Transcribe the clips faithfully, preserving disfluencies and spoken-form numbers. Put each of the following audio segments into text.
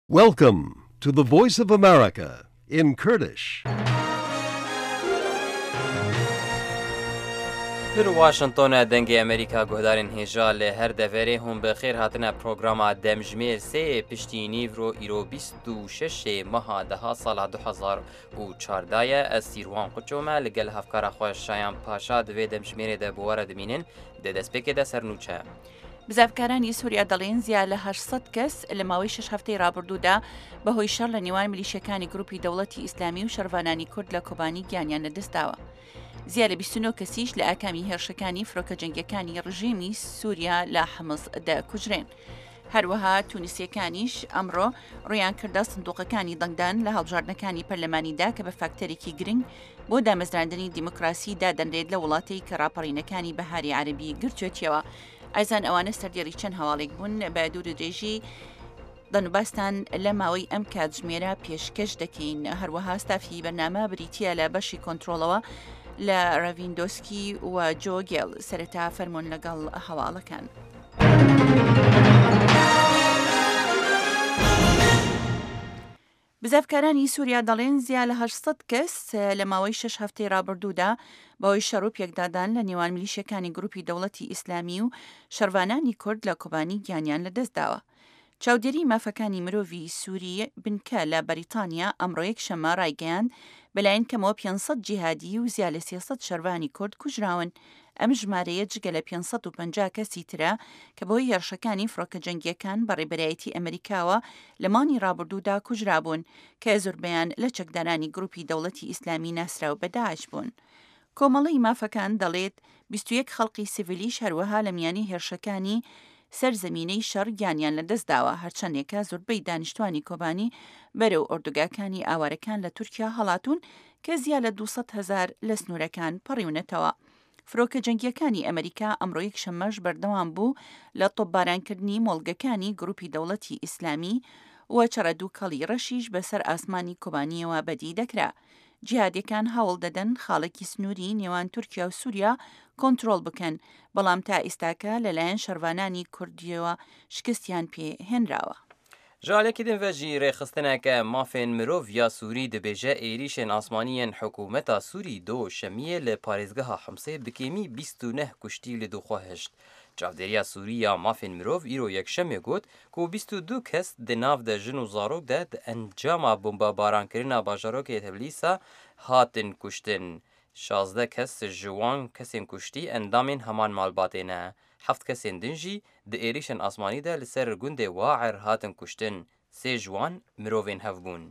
Welcome to the Voice of America in Kurdish. در واشنطن دنگ امریکا گهدارین هجا له هر دفره هم به خیر هاتنه پروگراما دمجمیر سه پشتی نیورو ایرو بیست و شش ماه ده سال دو هزار و چهارده از سیروان قچومه لگل هفکار خوش شایان پاشا دوی دمجمیر ده بوارد مینن ده دسپیک ده سرنوچه. بزافکارانی سووریا دەڵێن زیاد لە هەشت کەس لە ماوەی شش هەفتەی ڕابردوودا بەهۆی شەڕ لە نێوان میلیشیەکانی گروپی دەوڵەتی ئیسلامی و شەروانانی کورد لە کۆبانی گیانیان لەدەستداوە. زیاد لە بیست و نۆ کەسیش لە ئاکامی هێرشەکانی فڕۆکە جەنگیەکانی ڕژیمی سووریا لە حمز دەکوژرێن. هەروەها تونیسیەکانیش ئەمڕۆ ڕویان کردە سندوقەکانی دەنگدان لە هەڵبژاردنەکانی پەرلەمانیدا کە بە فاکتەرێکی گرنگ بۆ دامەزراندنی دیموکراسی دادەنرێت لە وڵاتەی کە ڕاپەڕینەکانی بەهاری عەربی گرتوێتیەوە. ئایزان ئەوانە سەردێڕی چەند هەواڵێک بوون بە دوور و درێژی دەنوباستان لە ماوەی ئەم کاتژمێرە پێشکەش دەکەین. هەروەها ستافی بەرنامە بریتیە لە بەشی کۆنتڕۆڵەوە لە ڕەڤیندۆسکی و جۆگێڵ سەرەتا فەرمۆن لەگەڵ هەواڵەکان. بزافکارانی سووریا دەڵێن زیاد لە هەشت کەس لە ماوەی شش هەفتەی ڕابردوودا بەهۆی شەڕ و پێکدادان لە نێوان میلیشیەکانی گروپی دەوڵەتی ئیسلامی و شەروانانی کورد لە کۆبانی گیانیان لەدەستداوە. چاودێری مافەکانی مرۆڤی سووری بنکە لە بەریتانیا ئەمڕۆ یەک شەمە ڕایگەیاند بەلایەن کەمەوە پێنجسەد جیهادی و زیاد لە سێسەد شەروانی کورد کوژراون. ئەم ژمارەیە جگە لە پێنجسەد و پەنجا کەسی ترە کە بۆی هێرشەکانی فڕۆکە جەنگیەکان بەڕێبەرایەتی ئەمریکاوە لە مانی ڕابردوودا کوژرابوون کە زۆربەیان لە چەکدارانی گروپی دەوڵەتی ئیسلامی ناسراو بە داعش بوون. کۆمەڵی مافەکان دەڵێت بیست و یەک خەڵقی سیڤیلیش هەروەها لە میانی هێرشەکانی سەرزەمینەی شەڕ گیانیان لەدەستداوە. هەرچەندێکە زۆربەی دانیشتوانی کۆبانی بەرەو ئۆردوگاکانی ئاوارەکان لە تورکیا هەڵاتون کە زیاد لە دووسەد هەزار لە سنوورەکان پەڕیونەتەوە. فرۆکە جەنگیەکانی ئەمریکا ئەمڕۆ یەک شەمەش بەردەوام بوو لە تۆپبارانکردنی مۆڵگەکانی گروپی دەوڵەتی ئیسلامی و چەرە دوو کەڵی ڕەشیش بەسەر ئاسمانی کۆبانیەوە بەدی دەکرا. جیهادیەکان هەوڵ دەدەن خاڵێکی سنووری نێوان تورکیا و سووریا کۆنتڕۆڵ بکەن، بەڵام تا ئێستاکە لەلایەن شەروانانی کوردیەوە شکستیان پێ هێنراوە. جالێکی دنڤەژی ڕێخستنەکە مافێن مرۆڤ یا سووری دەبێژە ئێریشێن ئاسمانیەن حکوومەتا سووری دۆ شەمیە لە پارێزگەها حمسێ بکێمی بیست و نە کوشتی لە دووخوا هەشت. چاودێریە سووری یا مافێن مرۆڤ ئیرۆ یەکشەمێ گوت کە بیست و دوو کەس دە ناو دە ژن و زارۆکدا ئەنجاما بۆمبەبارانکردنا باژارۆکێ تەبلیسا هاتن کوشتن. شازدە کەس ژوان کەسێن کوشتی ئەندامێن هەمان مالباتێنە. هەفت کەسێن دنجی دە ئێریشن ئاسمانیدا لەسەر گوندێ واعر هاتن کوشتن. سێ جوان مرۆڤێن هەفبوون.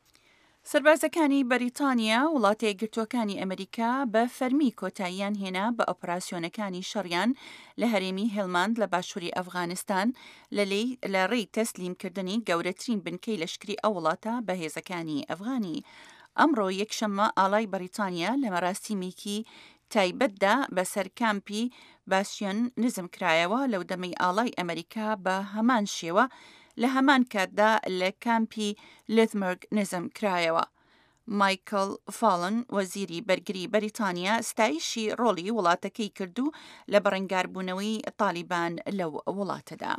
سەربازەکانی بەریتانیا وڵاتە یەکگرتووەکانی ئەمریکا بە فەرمی کۆتاییان هێنا بە ئۆپراسیۆنەکانی شەڕیان لە هەرێمی هێڵماند لە باشووری ئەفغانستان لە ڕێی تەسلیمکردنی گەورەترین بنکەی لەشکری ئەو وڵاتە بە هێزەکانی ئەفغانی. ئەمڕۆ یەکشەممە ئاڵای بەریتانیا لە مەراسیمێکی تایبەتدا بەسەر کامپی باسیۆن نزم کرایەوە لەو دەمەی ئاڵای ئەمریکا بە هەمان شێوە لە هەمان کاتدا لە کامپی لێتمەرگ نزم کرایەوە. مایکل فاڵن وەزیری بەرگری بەریتانیا ستایشی ڕۆڵی وڵاتەکەی کردو لە بەڕێنگاربوونەوەی تالیبان لەو وڵاتەدا.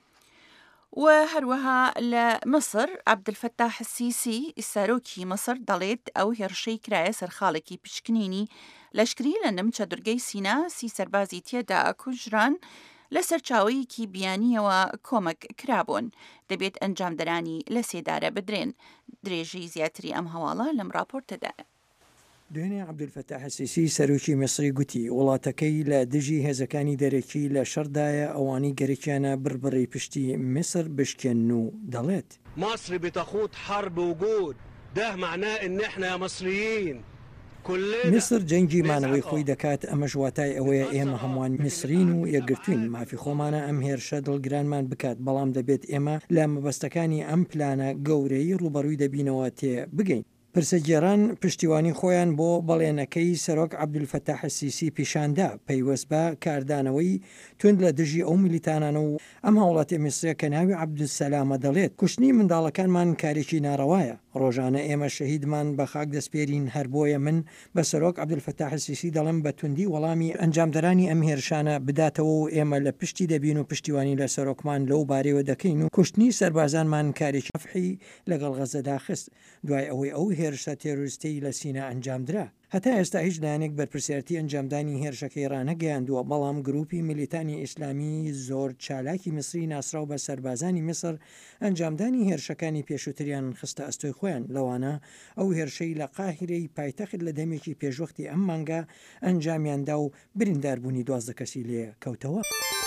و هەروەها لە مەسر عەبدولفەتاح السیسی سەرۆکی مەسر دەڵێت ئەو هێرشەی کرایە سەرخاڵێکی پشکنینی لەشکری لە نم چەدورگەی سینا سی سەربازی تێدا کوژران لە سەرچاوەیەکی بیانیەوە کۆمەک کرابوون. دەبێت ئەنجامدەرانی لە سێدارە بدرێن. درێژەی زیاتری ئەم هەواڵە لەم راپۆرتەدایە. دوێنێ عەبدولفەتاح السیسی سەرۆکی مەسری گوتی وڵاتەکەی لە دژی هێزەکانی دەرەکی لە شەردایە ئەوانی گەرەکیانە بربڕی پشتی مصر بشکێن و دەڵێت مصر بتخوض حرب وجود ده معناه ان احنا يا مصريين میسر جەنگی مانەوەی خۆی دەکات ئەمە ژواتای ئەوەیە ئێمە هەمووان میسرین و یەکگرتوین مافی خۆمانە ئەم هێرشە دڵگرانمان بکات بەڵام دەبێت ئێمە لە مەبەستەکانی ئەم پلانە گەورەی ڕوبەڕووی دەبینەوە تێ بگەین. پرسەگێڕان پشتیوانی خۆیان بۆ بەڵێنەکەی سەرۆک عەبدولفەتاح السیسی پیشاندا پەیوەست بە کاردانەوەی تند لە دژی ئەو میلیتانانە و ئەم هاوڵاتی میسرە کە ناوی عەبدولسەلامە دەڵێت کوشتنی منداڵەکانمان کارێکی ناڕەوایە. ڕۆژانە ئێمە شەهیدمان بە خاک دەستپێرین، هەر بۆیە من بە سەرۆک عەبدولفەتاح السیسی دەڵێم بە توندی وەڵامی ئەنجامدەرانی ئەم هێرشانە بداتەوە و ئێمە لە پشتی دەبین و پشتیوانی لە سەرۆکمان لەو بارەوە دەکەین و کوشتنی سەربازانمان کارێکی ئەفحی لەگەڵ غەزەدا خست دوای ئەوەی ئەو هێرشە تێروریستەی لە سینە ئەنجامدرا. هەتا ئێستا هیچ لایەنێک بەرپرسیارەتی ئەنجامدانی هێرشەکەی ڕانەگەیاندووە، بەڵام گروپی میلیتانی ئیسلامی زۆر چالاکی میسری ناسراو بە سەربازانی میسر ئەنجامدانی هێرشەکانی پێشووتریان خستە ئەستۆی خۆیان. لەوانە ئەو هێرشەی لە قاهیرەی پایتەخت لە دەمێکی پێشوەختی ئەم مانگە ئەنجامیاندا و برینداربوونی دوازدە کەسی لێ کەوتەوە.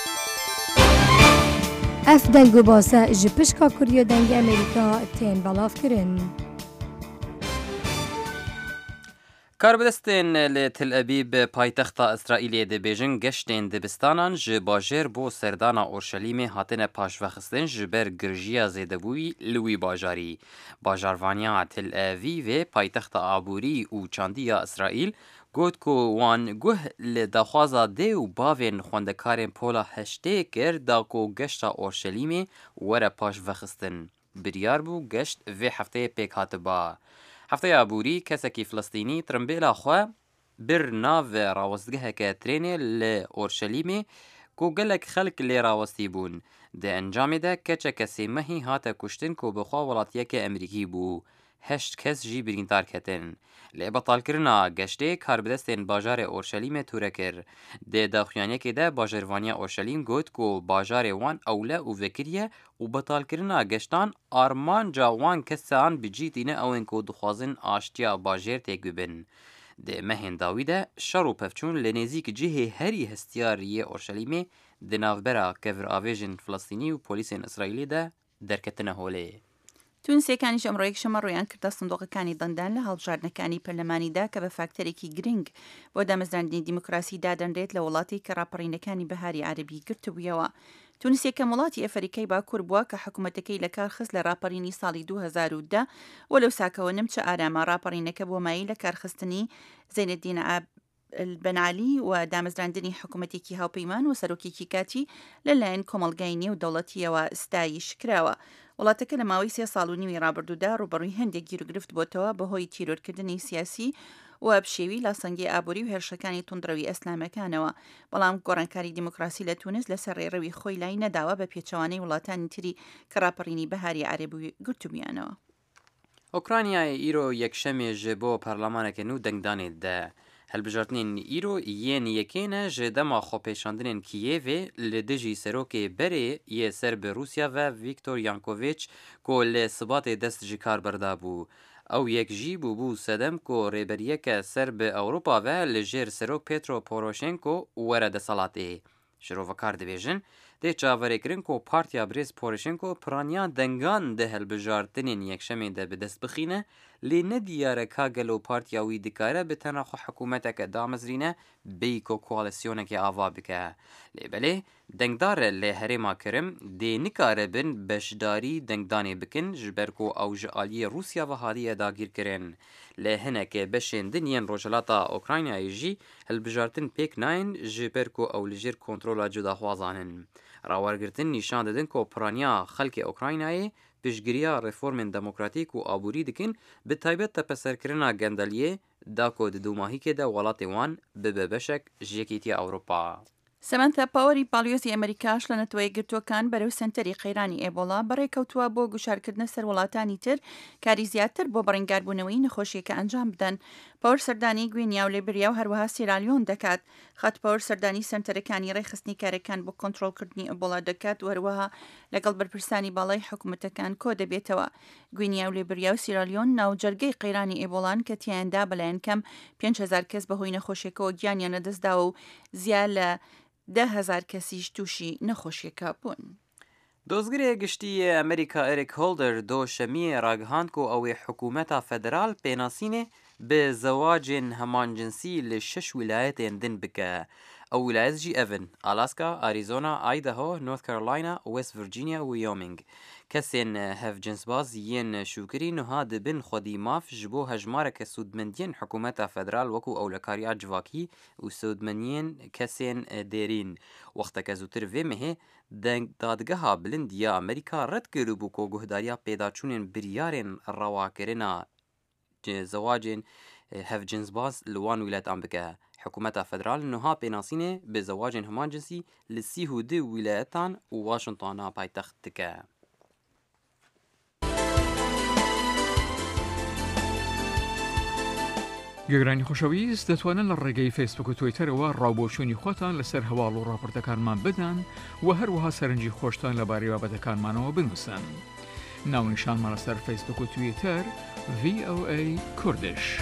ئەف دەنگ و باسە ji pişka Kuriya dengê Amerîka tên belavkirin. کاربدەستên li Tel Abîb paytexta İsraîlê dibêjin geştên dibistanan ji bajêr bo serdana Orşelîmê hatine paşvexistin ji ber girjiya zêdebûyî li wî bajarî. Bajarvaniya Tel Avîvê paytexta aborî û çandiya İsraîl got ku wan guh li daxwaza dê û bavên xwendekarên pola heştê kir da ku geşta Orşelîmê were paşvexistin. Biryar bû geşt vê hefteyê pêk hatiba. Hefteya aborî kesekî Filistînî trimbêla xwe bir nav rawestgeheke trênê li Orşelîmê ku gelek xelk lê rawestî bûn. Di encamê de keçeke sêmehî hate kuştin ku bi xwe welatiyeke Amerîkî bû. Heşt kes jî birîndar ketin. Lê betalkirina geştê karbidestên bajarê Orşelîmê tûre kir. Dê daxuyaniyekê de bajarvaniya Orşelîm got ku bajarê wan ewle û vekiriye û betalkirina geştan armanca wan kesan bicîtîne ewên ku dixwazin aştiya bajêr têk bibin. Dê mehên dawî de şer û pevçûn li nêzik cihê herî hestiyariyê Orşelîmê di navbera keviravêjên Filistînî û polîsên İsraîlî de derketine holê. تونسیەکانی ئەمڕۆیەک شەمە ڕویان کردە سندوقەکانی دەندان لە هەڵبژاردنەکانی پەرلەمانیدا کە بە فاکتەرێکی گرنگ بۆ دامەزراندنی دیموکراسی دادەنرێت لە وڵاتی کە ڕاپەڕینەکانی بەهاری عەربی گرتبوویەوە. تونس یەکەم وڵاتی ئەفریقای باکوور بووە کە حکوومەتەکەی لە کار خست لە ڕاپەڕینی ساڵی دوو هەزار و دە و لەو ساکەوە نمچە ئارامە ڕاپەڕینەکە بۆ مایی لە کارخستنی زەینەدین بەنعالی و دامەزراندنی حکوومەتێکی هاوپەیمان و سەرۆکێکی کاتی لەلایەن کۆمەڵگای نێو دەوڵەتیەوە ستایش کراوە. وڵاتەکە لە ماوەی سێ ساڵ و نیوی ڕابردوودا ڕوبەڕووی هەندێک گیرروگرفت بۆتەوە بەهۆی تیرۆرکردنی سیاسی و پشێوی لاسەنگی ئابووری و هێرشەکانی توندڕەوی ئەسلامەکانەوە. بەڵام گۆڕانکاری دیموکراسی لە تونس لەسەر ڕێڕەوی خۆی لای نەداوە بە پێچەوانەی وڵاتانی تری کە ڕاپەڕینی بەهاری عەربی گرتوبیانەوە. ئۆکرانیای ئیرۆ یەکشەمێ ji bo parlemaneke nû dengdanê de. Helbijartinên îro yên yekêne ji dema xwepêşandinên Kiyevê li dijî serokê berê yê ser bi Rûsya ve Viktor Yanukovych ku li Sibatê dest ji kar berda bû. Ew yek jî bûbû sedem ku rêberiyeke ser bi Ewropa ve li jêr serok Petro Poroshenko were desalatê. Ji rovekar dibêjin dê çaverêkirin ku Partiya Brêz Poroshenko piraniya dengan di helbijartinên yekşemê de bi dest bixîne lê nediyare ka gelo partiya wî dikare bi tena xwe hikûmeteke damezrîne bêyî ku koalîsyonekê ava bike. Lê belê dengdar e lê Herêma Kirim dê nikare bin beşdarî dengdanê bikin ji ber ku ew ji aliyê Rûsya ve hatiye dagîrkirin. Lê hinekê beşên din yên Rojhilata Ukraynayê jî hilbijartin pêk nayên ji ber ku ew li jêr kontrola cudaxwazan in. Rawergirtin nîşan didin ku piraniya xelkê Ukraynayê piştgiriya reformên demokratîk û aborî dikin bi taybet tepeserkirina gendeliyê da ku di dûmahîkê de welatê wan bibe beşek ji Yekîtiya Ewropa. سەمەنتە پاوەری پاڵیۆزی ئەمریکاش لە نەتەوەی گرتوەکان بەرەو سنتەری قەیرانی ئێبۆڵا بەڕێکەوتووە بۆ گوشارکردنە سەر وڵاتانی تر کاری زیاتر بۆ بەڕێنگاربوونەوەی نەخۆشیەکە ئەنجام بدەن. پاور سەردانی گوینیا و لێبریا و هەروەها سیرالیۆن دەکات. خەت پاور سەردانی سنتەرەکانی ڕێخستنی کارەکان بۆ کۆنتڕۆڵکردنی ئێبۆڵا دەکات و هەروەها لەگەڵ بەرپرسانی باڵای حکوومەتەکان کۆ دەبێتەوە. گوینیا و لێبریا و سیرالیۆن ناوجەرگەی قەیرانی ئێبۆڵان کە تیایاندا بەلایەن کەم پێنج هەزار کەس بەهۆی نەخۆشیەکەەوە گیانیان لەدەستداوە و زیاد لە ده هزار کەسیش تووشی نەخۆشیەکە بوون. دۆزگرێ گشتی ئەمریکا ئەریک هۆلدەر دۆشەمیە ڕاگەهاند ku ew ê hikûmeta federal pênasînê bi zewacên hemancinsi li şeş wilayetên din bike. أو ولايات جي أفن، ألاسكا، أريزونا، أيداهو، نورث كارولاينا، ويست فيرجينيا ويومينغ. كسين هف جنس باز ين شوكري نها دبن خودي ماف جبو هجمارك سودمندين حكومة فدرال وكو أولكاريا جواكي وسودمنين كسين ديرين. وقتا كزوتر في مه دادگها بلند يا أمريكا رد کرو بو کو گهداریا پیدا چونین بریارین رواکرنا زواجين هف جنس باز لوان ولايات أمريكا. حكومة فدرال نها بيناسينه بزواجين همان جنسي لسيه دي ولايتان وواشنطن بايتختكا. گەگرانی خۆشەویست دەتوانن لە ڕێگەی فیسبوک و تویتەرەوە ڕاوبۆچوونی خۆتان لەسەر هەواڵ و ڕاپۆرتەکانمان بدەن و هەروەها سەرنجی خۆشتان لەبارەی بابەتەکانمانەوە بنووسن. ناونیشانمان لەسەر فیسبوک و تویتەر ڤی ئۆ ئەی کوردش.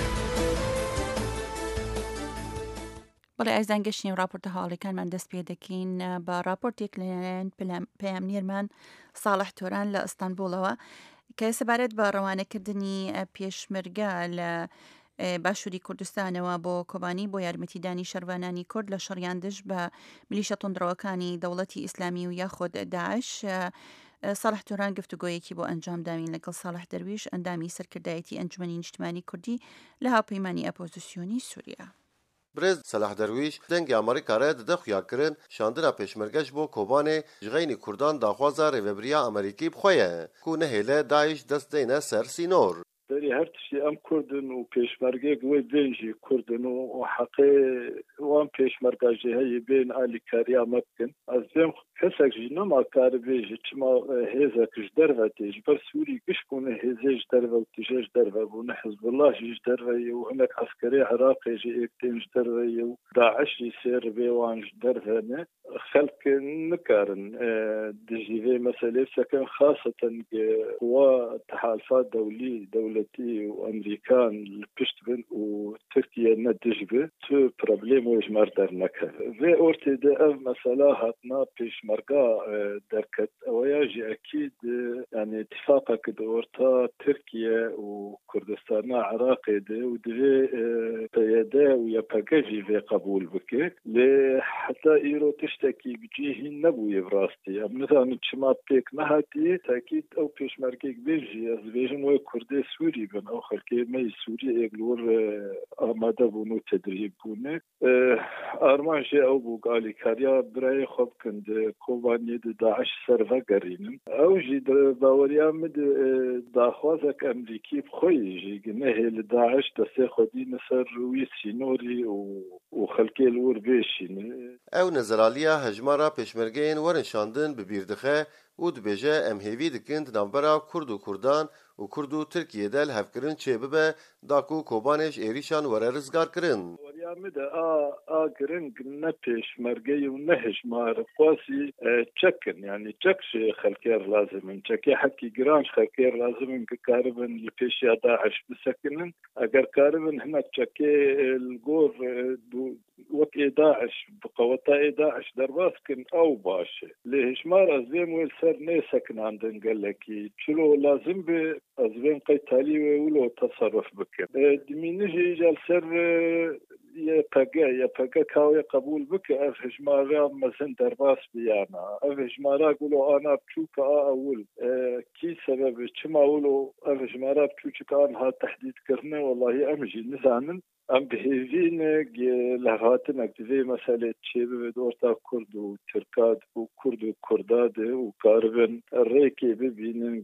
بەڵێ ئایزان گەشتین و راپۆرتە هەواڵەکانمان دەست پێ دەکەین بە راپۆرتێک لەلایەن پەیامنێرمان ساڵح تۆران لە ئەستانبوڵەوە کە سەبارەت بە ڕەوانەکردنی پێشمەرگە لە باشووری کوردستانەوە بۆ کۆبانی بۆ یارمەتیدانی شەروانانی کورد لە شەڕیاندش بە میلیشە تۆندڕەوەکانی دەوڵەتی ئیسلامی و یاخۆد داعش. ساڵح تۆران گفتوگۆیەکی بۆ ئەنجام داوین لەگەڵ ساڵح دەرویش ئەندامی سەرکردایەتی ئەنجومەنی نیشتیمانی کوردی لە هاوپەیمانی ئەپۆزیسیۆنی سووریا. برز سلاح درویش دنگ امریکا را دده خویا کرن شاندنا پیشمرگش بو کوبانه جغینی کردان داخوازا ریوبریا امریکی بخویه کو نهیله داعش دست دینه سر سینور. داری هر تشتی ام کردن و پیشمرگه گوی بینجی کردن و حقی وام پیشمرگه جهی بین آلی کاریا مبکن از بیم حسک جی نما کار بیجی چما هیزا کش درو تیج بر سوری کش کنه هیزیج درو و تیجیج درو بونه حزب الله جیج درو و هنک عسکری عراقی جی اکتینج درو و داعش جی سیر بیوانج درو نه خلق نکارن دجیوی مسئله سکن خاصة قوى تحالفات دولي دولتي وامريكان البشت بن وتركيا ندجبه تو بروبليم ويجمر در نكه في اورتي ده اف مسألة هاتنا بيش مرقا دركت وياجي اكيد يعني اتفاقا كده اورتا تركيا وكردستان عراقي ده ودفي قيادة ويباقاجي في قبول بكي لحتى ايرو تشتكي بجيه النبوي براستي ام نظام تشما بيك نهاتي تاكيد او بيش مرقيك بيجي از بيجم وي كردي سوري بن او خلقي مي سوري اقلور آماده بونو تدريب بونه ارمان جي او بو قالي كاريا براي خوب كند كوباني داعش سرفا قرينن او جي باوريا مد داخوازك امريكي بخوي جي نهي لداعش دسي خودي نسر وي سينوري وخلقي الور بيشين او نزراليا هجمارا پیشمرگین ورنشاندن ببیردخه و دبیجه ام هیوی دکند نمبرا کرد و کردان و کرد و ترکیه دل هفکرن چه ببه داکو کوبانش ایریشان وره رزگار کرن. وريامده آ آ گرنگ نه پیشمرگی و نه هجمار قواسی چکن يعني چکش خلکیر لازمن چکی حکی گرانش خلکیر لازمن که کاربن لپیشی داعش بسکنن اگر کاربن هناك چکی الگور وكي داعش بقوتا داعش درباسكن او باشه ليش مار ازبين ويلسر نيسكن عندن قال لك شلو لازم ب ازبين قيتالي ولو تصرف بك دمينجي جالسر يا بقى يا بقى كاوي قبول بك افهج مارا مثلا درباس بيانا افهج مارا قولوا انا بشوك اول كي سبب كما اولو افهج مارا بشوك انها تحديد كرنا والله امجي نزانن ام بهيفين لهاتن اكتفي مسألة شيء بدورتا كرد وتركاد وكرد وكرداد وكاربن الريكي ببينن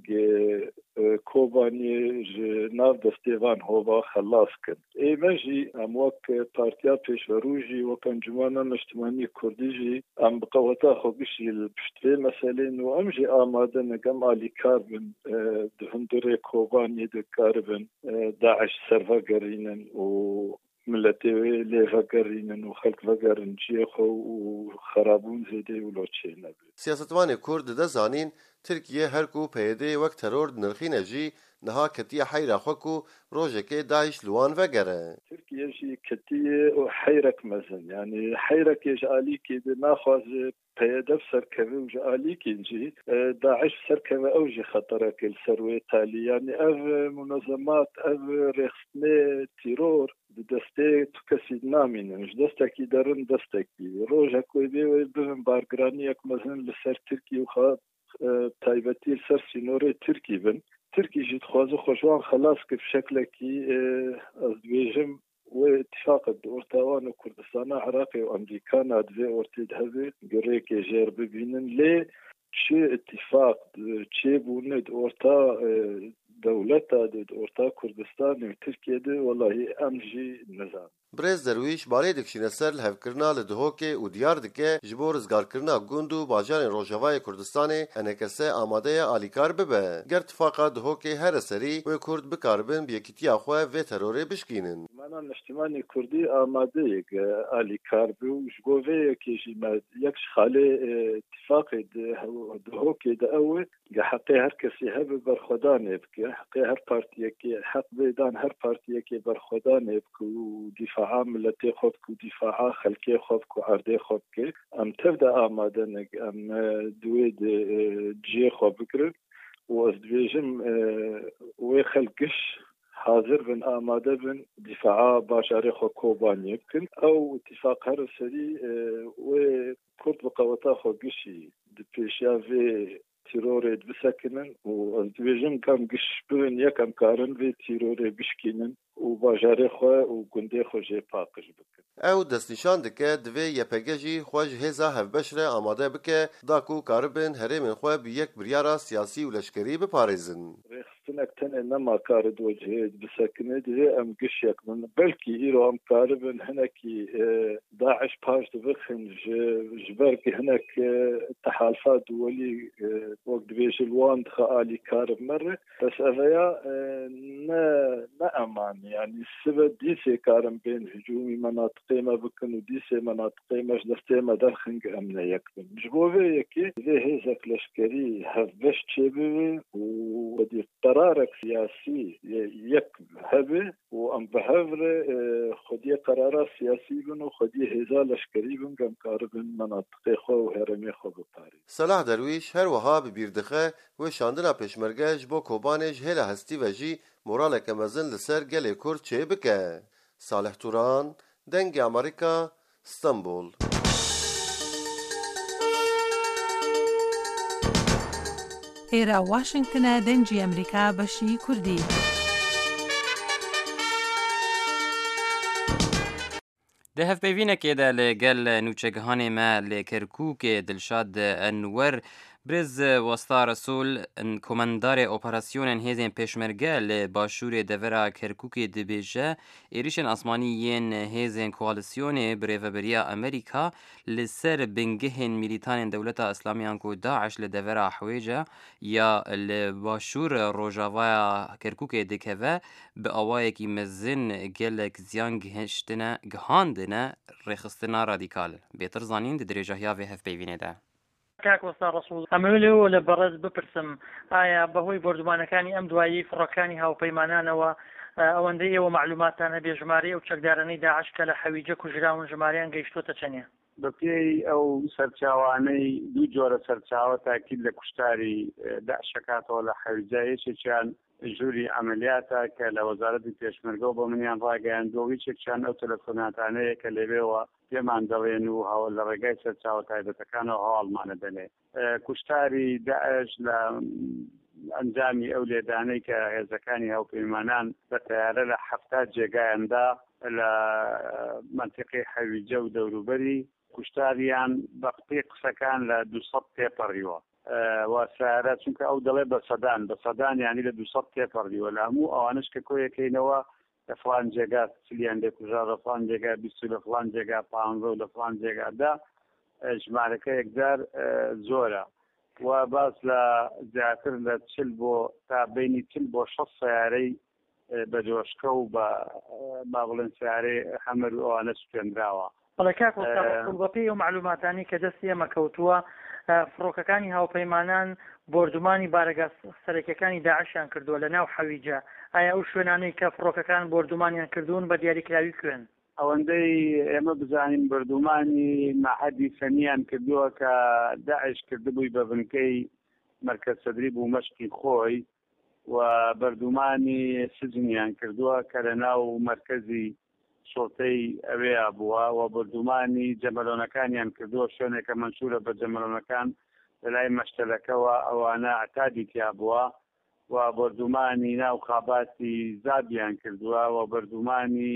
كوباني ناف دستيفان هوبا خلاص كن اي مجي ام وك بارتيا بيش وروجي وكان جمانا اجتماعي كرديجي ام بقوتا خوبشي البشتري مسألة وامجي آمادن قم آلي كاربن دهندري كوباني دي كاربن داعش سرفا قرينن و ملتي لي فقرين وخلق فقرن شيخو وخرابون زيدي ولوتشينا سياستوان كرد ده زانين تركيا هركو بيدي وقت ترور نرخين جي نها كتيا حيرا خوكو روجكي داعش لوان فقره تركيا جي كتيا حيرك مزن يعني حيرك يجعلي كده ناخذ بيدا بسركبه وجعلي كنجي داعش سركبه اوجي خطرك السروي تالي يعني اف منظمات اف رخصني تيرور دەستێ تو کەسی نامینش دەستێکی دەرن دەستێکی ڕۆژەکۆی بێ ببن بارگرانیەک مەزن لەسەر ترکی و خات تایبەتی سەر سینۆرەی ترکی بن ترکیشی دخوازە خۆشوان خلاص کرد شەکلێکی ئەس دوێژم و اتفاقت ئۆرتاوان و کوردستانە عراقی و ئەمریکا نادوێ ئۆرتید هەبێت گەڕێکێ ژێر ببینن لێ چێ اتفاق چێ بوونێت ئۆرتا دەولەتە دێت ئۆرتا کوردستانی و ترکیە دێ وەڵاهی ئەم ژی نەزان برێز دەرویش بالێ دەکشینە سەر هەڤکردنا لە دهۆکێ و دیار دکە ji bo rizgarkirina gund û bajarên Rojavayê Kurdistanê henekese amadeya alîkar bibe. Ger tifaqa dihokê here serî wê Kurd bikaribin bi yekîtiya xwe vê terorê bişkînin. Mena Niştimanî Kurdî amadeyek alîkar bû ji bo vê yekê jî me yek ji xalê tifaqê dihokê de ew e heqê her kesî hebe berxwedanê bike heqê her partiyekê heq vêdan her partiyekê berxwedanê bike û dîfa milletê xwe bike û dîfa'a xelkê xwe bike û erdê xwe bike em tev de amade ne em duê de ciyê xwe bikirin û ez dibêjim wê xelk giş hazır bin amade bin dîfa'a bajarê xwe kobaniyê bikin ew itîfaq her serî wê Kurd bi qeweta xwe gişî di pêşiya vê tîrorê bisekinin û ez dibêjim kam giş bibin yekem karin vê tîrorê bişkînin û bajarê xwe û gundê xwe jê paqij bikin. Ew destnîşan dike divê Y P G jî xwe ji hêza hevbeş re amade bike da ku karibin herêmên xwe bi yek biryara siyasî û leşkerî biparêzin. Rêxistinek tenê nema karid wecihê bisekinê divê em giş yek min belkî îro em karibin hinekî Daeş paş dibixin ji ber ku hinek tehalfa duwelî wek dibêje li wan dixe alîkar mere bes eveya ne ne eman yani sibe dîsê karin bên hücûmî menatiqê me bikin û dîsê menatiqê me ji destê me derxin em ne yek bin. Ji bo vê yekê vê hêzek leşkerî hevbeş çêbibe û wedî qerarek siyasî yek hebe û em bi hev re xwediyê qerara siyasî bin û xwediyê hêza leşkerî bin em karibin menatiqê xwe û herêmê xwe biparîn. Salah Derwîş her wiha bi bîr dixe wê şandina pêşmerge ji bo Kobanê ji hêla hestî ve jî moraleke mezin li ser gelê Kurd çê bike. Salih Turan, Dengê Amerîka, İstanbul. ئێرە واشنگتنە دەنگی ئەمریکا بەشی کوردی. ده hevpeyvînekê de li gel nûçegihanê me lê Kerkûkê Dilşad Enwer Brez Wasta Resul komendarê operasyonên hêzên pêşmerge li başûrê devera Kerkûkê dibêje êrişên asmanî yên hêzên koalîsyonê bi rêveberiya Amerîka li ser bingehên mîlîtanên Dewleta Îslamiyan ku Daeş li devera Hewêce ya li başûr Rojavaya Kerkûkê dikeve bi awayekî mezin gelek ziyan gihiştine gihandine rêxistina radîkal. Bêtir zanîn di dirêjehiya vê hevpeyvînê de. کاک وەستا ڕەسوول ئەمە لێەوە لە بەڕێز بپرسم ئایا بەهۆی بردومانەکانی ئەم دوایی فڕۆکانی هاوپەیمانانەوە ئەوەندەی ئێوە معلوماتانە بێ ژمارەی ئەو چەکدارانەی داعش کە لە حەویجە کوژراون ژمارەیان گەیشتوتە چەندە؟ بە پێی ئەو سەرچاوانەی دوو جۆرە سەرچاوە تاکید لە کوشتاری داعشەکاتەوە لە حەویجە یەکێکیان ژووری ئەمەلیاتە کە لە وەزارەتی پێشمەرگە و بە منیان ڕاگەیاندووە یەکێکیان ئەو تەلەفۆناتانەیە کە لەوێەوە پێمان دەڵێن و هەوڵ لە ڕێگای سەرچاوە تایبەتەکانەوە هەواڵمانە دەنێ کوشتاری داعش لە ئەنجامی ئەو لێدانەی کە هێزەکانی هاوپەیمانان بە تەیارە لە حەفتات جێگایاندا لە منتیقی حەویجە و دەوروبەری کوشتاریان بە قپی قسەکان لە دووسەد تێپەڕیوە واسارە چونکە ئەو دەڵێ بە سەدان بە سەدان یانی لە دووسەد تێپەڕیوە لە هەموو ئەوانش کە کۆیەکەینەوە لە فڵان جێگا چلیان لێکوژا لە فڵان جێگا بیست لە فڵان جێگا پانزە و لە فڵان جێگادا ژمارەکە یەکجار زۆرە و باس لە زیاتر لە چل بۆ تا بینی چل بۆ شەش سیارەی بە جۆشکە و بە با بڵێن سیارەی هەمەر و ئەوانە سوێنراوە. بەڵێ کاک وەستا بەپێی ئەو معلوماتانی کە دەستی ئێمە کەوتووە فڕۆکەکانی هاوپەیمانان بردومانی بارەگا سەرەکیەکانی داعشیان کردووە لە ناو حەویجە ئایا ئەو شوێنانەی کە فڕۆکەکان بردومانیان کردوون بە دیاریکراوی کوێن؟ ئەوەندەی ئێمە بزانین بردومانی مەعهەدی فەنیان کردووە کە داعش کردبووی بە بنکەی مەرکەز سەدری بوو مەشقی خۆی و بردومانی سجنیان کردووە کە لە ناو مەرکەزی شۆتەی ئەوەیە بووە و بردومانی جەمەلۆنەکانیان کردووە شوێنێکە منشورە بە جەمەلۆنەکان لە لای مەشتەلەکەەوە ئەوانە ئەتادی تیا بووە و بردومانی ناو خاباتی زابیان کردووە و بردومانی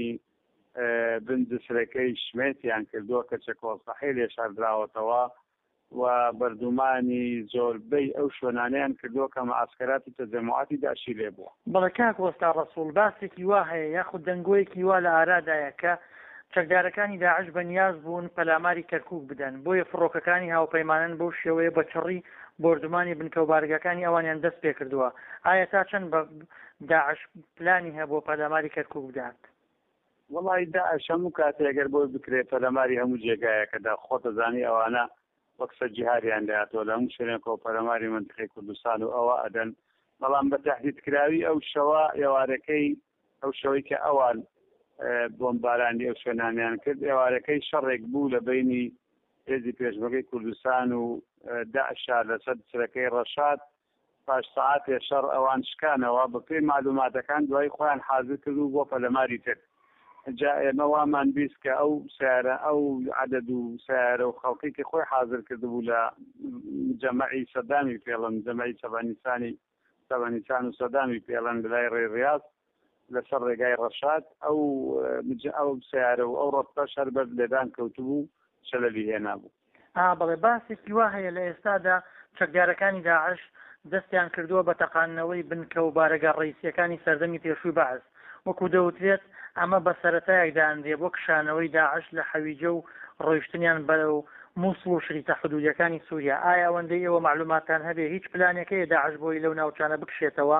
بنجسرەکەی شمێتیان کردووە کە چەکۆڵسەحی لێ شاردراوەتەوە و بردومانی زۆربەی ئەو شوێنانیان کردووە کە مەعسکەراتی تەجەموعاتی داعشی لێ بووە. بەڵێ کاک وەستا ڕەسوول باسێکی وا هەیە یاخود دەنگۆیەکی وا لە ئارادایە کە چەکدارەکانی داعش بەنیاز بوون پەلاماری کەرکووک بدەن بۆیە فڕۆکەکانی هاوپەیمانن بەو شێوەیە بە چڕی بردومانی بنکەوبارگەکانی ئەوانیان دەست پێ کردووە. ئایا تا چەند بە داعش پلانی هەیە بۆ پەلاماری کەرکووک بدات؟ وڵی داعش هەموو کاتێگەر بۆی بکرێت پەلاماری هەموو جێگایەکەدا خۆتە زانی ئەوانە وەکسە جیهاریان دەهاتەوە لە هەموو شوێنێکەوە پەلاماری منتقی کوردستان و ئەوە ئەدەن بەڵام بە تەهدیدکراوی ئەو شەوە ئێوارەکەی ئەو شەوەی کە ئەوان بۆمبارانی ئەو شوێنانیان کرد ئێوارەکەی شەڕێک بوو لە بینی هێزی پێشمەرگەی کوردستان و داعشا لەسەر سرەکەی ڕەشاد پاش سەعاتێ شەڕ ئەوان شکانەوە بە پێی معلوماتەکان دوای خۆیان حاضر کرد و بۆ پەلەماری کرد. جا ئێمە وامان بیست کە ئەو سیارە ئەو عەدەد و سیارە و خەڵکێکی خۆی حاضر کردبوو لە جەمەعی سەدامی پێڵەن جەمەعی سەبانیسانی سەبانیسان و سەدامی پێڵەن لای ڕێی ڕیاض لەسەر ڕێگای ڕەشاد ئەو ئەو سیارە و ئەو ڕۆستەش هەر بەر لێدان کەوتبوو شەلەلی هێنا بوو. بەڵێ باسێکی وا هەیە لە ئێستادا چەکدارەکانی داعش دەستیان کردووە بە تەقانەوەی بنکە و بارەگا ڕئیسیەکانی سەردەمی پێشووی بەعز وەکو دەوترێت ئەمە بە سەرەتایەکدان دێ بۆ کشانەوەی داعش لە حەویجە و ڕۆیشتنیان بەرەو مووسڵ و شریتە حدودەکانی سووریا. ئایا ئەوەندەی ئێوە معلوماتان هەبێ هیچ پلانێکەیە داعش بۆی لەو ناوچانە بکشێتەوە؟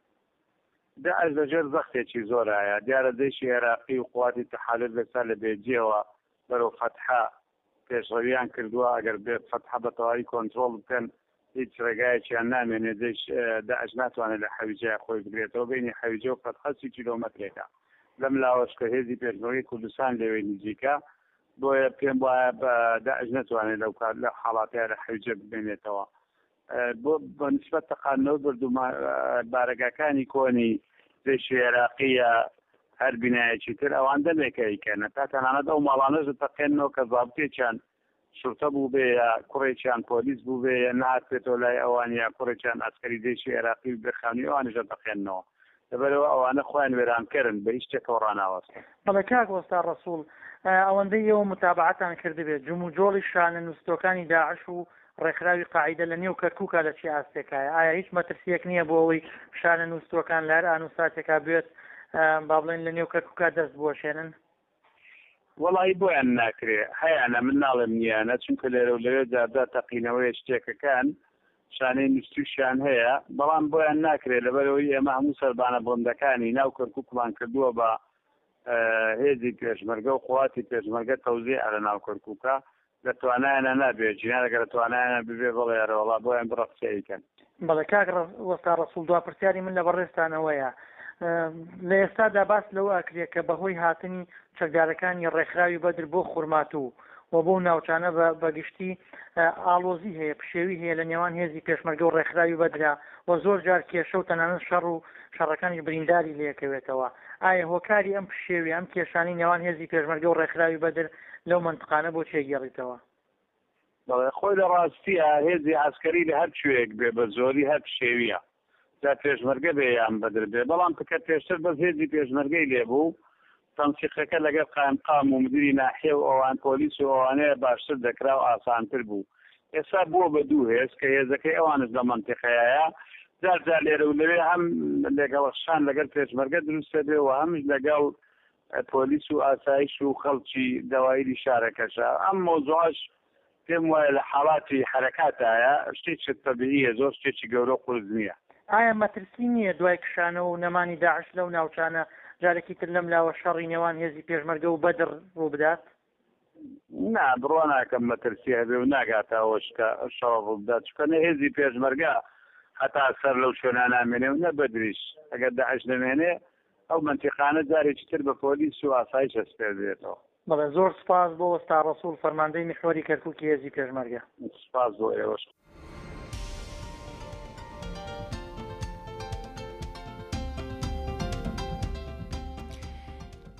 داعش لەژێر زەختێکی زۆرایە دیارە دەیشی عێراقی و قواتی تەحالف لەسا لە بێجیەوە بەرەو فەتحا پێشڕەویان کردووە ئەگەر بێت فەتحا بە تەواوی کۆنتڕۆڵ بکەن هیچ ڕێگایەکیان نامێنێ داعش ناتوانێت لە حەویجە خۆی بگرێتەوە بینی حەویجە و فەتحا سی کیلۆمەترێکە لەم لاوەشکە هێزی پێشمەرگەی کوردستان لەوێ نزیکە بۆیە پێم وایە بە داعش ناتوانێت لەو کار لە حاڵاتەیە لە حەویجە ببێنێتەوە. بۆ بە نسبەت تەقانەوە بردوومان بارەگاکانی کۆنی دێشی عێراقیە هەر بینایەکی تر ئەوان دەمێکەیکەنە تا تەنانەت ئەو ماڵانەش دەتەقێنەوە کە زابطێکیان شورتە بوو بێ یا کوڕێکیان پۆلیس بوو بێ یا نهات بێتەوە لای ئەوان یا کوڕێکیان ئەسکەری دێشی عێراقی بخانی ئەوانش دەتەقێنەوە لەبەرەوە ئەوانە خۆیان وێرانکەرن بە هیچ شتێکەوە ڕاناوەستن. بەڵێ کاک وەستا ڕەسوول ئەوەندەی ئێوە متابعەتان کردبێت جم و جۆڵی شانە نووسەکانی داعش و ڕێکخراوی قاعیدە لە نێو کەرکووکە لە چی ئاستێکایە ئایا هیچ مەترسیەک نییە بۆ ئەوەی شانە نووسەکان لە هەر ئانووساتێکا بێت با بڵێن لە نێو کەرکووکە دەست بۆشێنن؟ وڵی بۆیان ناکرێ هەیەە من ناڵێم نییانە چونکە لێرە و لەوێ دادا تەقینەوەی شتێکەکان شانەی نووسیشیان هەیە بەڵام بۆیان ناکرێت لەبەرەوەی ئێمە هەموو سەربانە بۆمدەکانی ناو کەرکووکمان کردووە بە هێزی پێشمەرگە و قواتی پێشمەرگە تەوزیع لە ناو کەرکووکە لە توانایانە نابێت جینا لەگەر توانایانە ببێ بڵێرەوەڵا بۆیان بڕەفسەیەکەن. بەڵێ کاک وەستا ڕەسوول دوا پرسیاری من لە بەڕێستانەوەیە لە ئێستادا باس لەوە ئەکرێت کە بەهۆی هاتنی چەکدارەکانی ڕێکخراوی بەدر بۆ خورماتوو و بۆ ناوچانە بەگشتی ئالۆزی هەیە پشێوی هەیە لە نێوان هێزی پێشمەرگە و ڕێکخراوی بەدرا و زۆر جار کێشە و تەنانەت شەڕ و شەڕەکانی برینداری لێکەوێتەوە. ئایا هۆکاری ئەم پشێوی ئەم کێشانی نێوان هێزی پێشمەرگە و ڕێکخراوی بەدر لەو منتقانە بۆ چێگەڕیتەوە؟ خۆی لە ڕاستیە هێزی عسکەری لە هەر شوێک بێ بە زۆری هەر پشێویە جا پێشمەرگە بێ یان بەدر بێ بەڵام پکە پێشتر بەس هێزی پێشمەرگەی لێبوو تەنسیقەکە لەگەڵ قایمقام و مدیری ناحیە و ئەوان پۆلیس و ئەوانەیە باشتر دەکرا و ئاسانتر بوو. ئێستا بووە بە دوو هێز کە هێزەکەی ئەوانش لە منتیقەیە جار جار لێرە و لەوێ هەم لەگەڵشان لەگەڵ پێشمەرگە دروستە بێ و هەمش لەگەڵ پۆلیس و ئاسایش و خەڵکی دەوایری شارەکەشە. ئەم مۆزوعش پێم وایە لە حاڵاتی حرەکاتایە شتێکی تەبیعیە زۆر شتێکی گەورە و قورس نییە. ئایا مەترسی نییە دوای کشانە و نەمانی داعش لەو ناوچانە جارێکی تر لەم لاوە شەڕی نێوان هێزی پێشمەرگە و بەدر ڕوو بدات؟ نا بڕوا ناکەم مەترسی هەبێ و ناگاتەوەش کە شەڕ ڕوو بدات چکەنە هێزی پێشمەرگە هەتا سەر لەو شوێنە نامێنێ و نە بەدریش ئەگەر داعش نەمێنێ ئەو منتیقانە جارێکی تر بە پۆلیس و ئاسایش هەست پێ دێتەوە. بەڵێ زۆر سپاس بۆ وەستا ڕەسوول فەرماندەی میحوەری کەرکووکی هێزی پێشمەرگە. سپاس بۆ ئێوەش.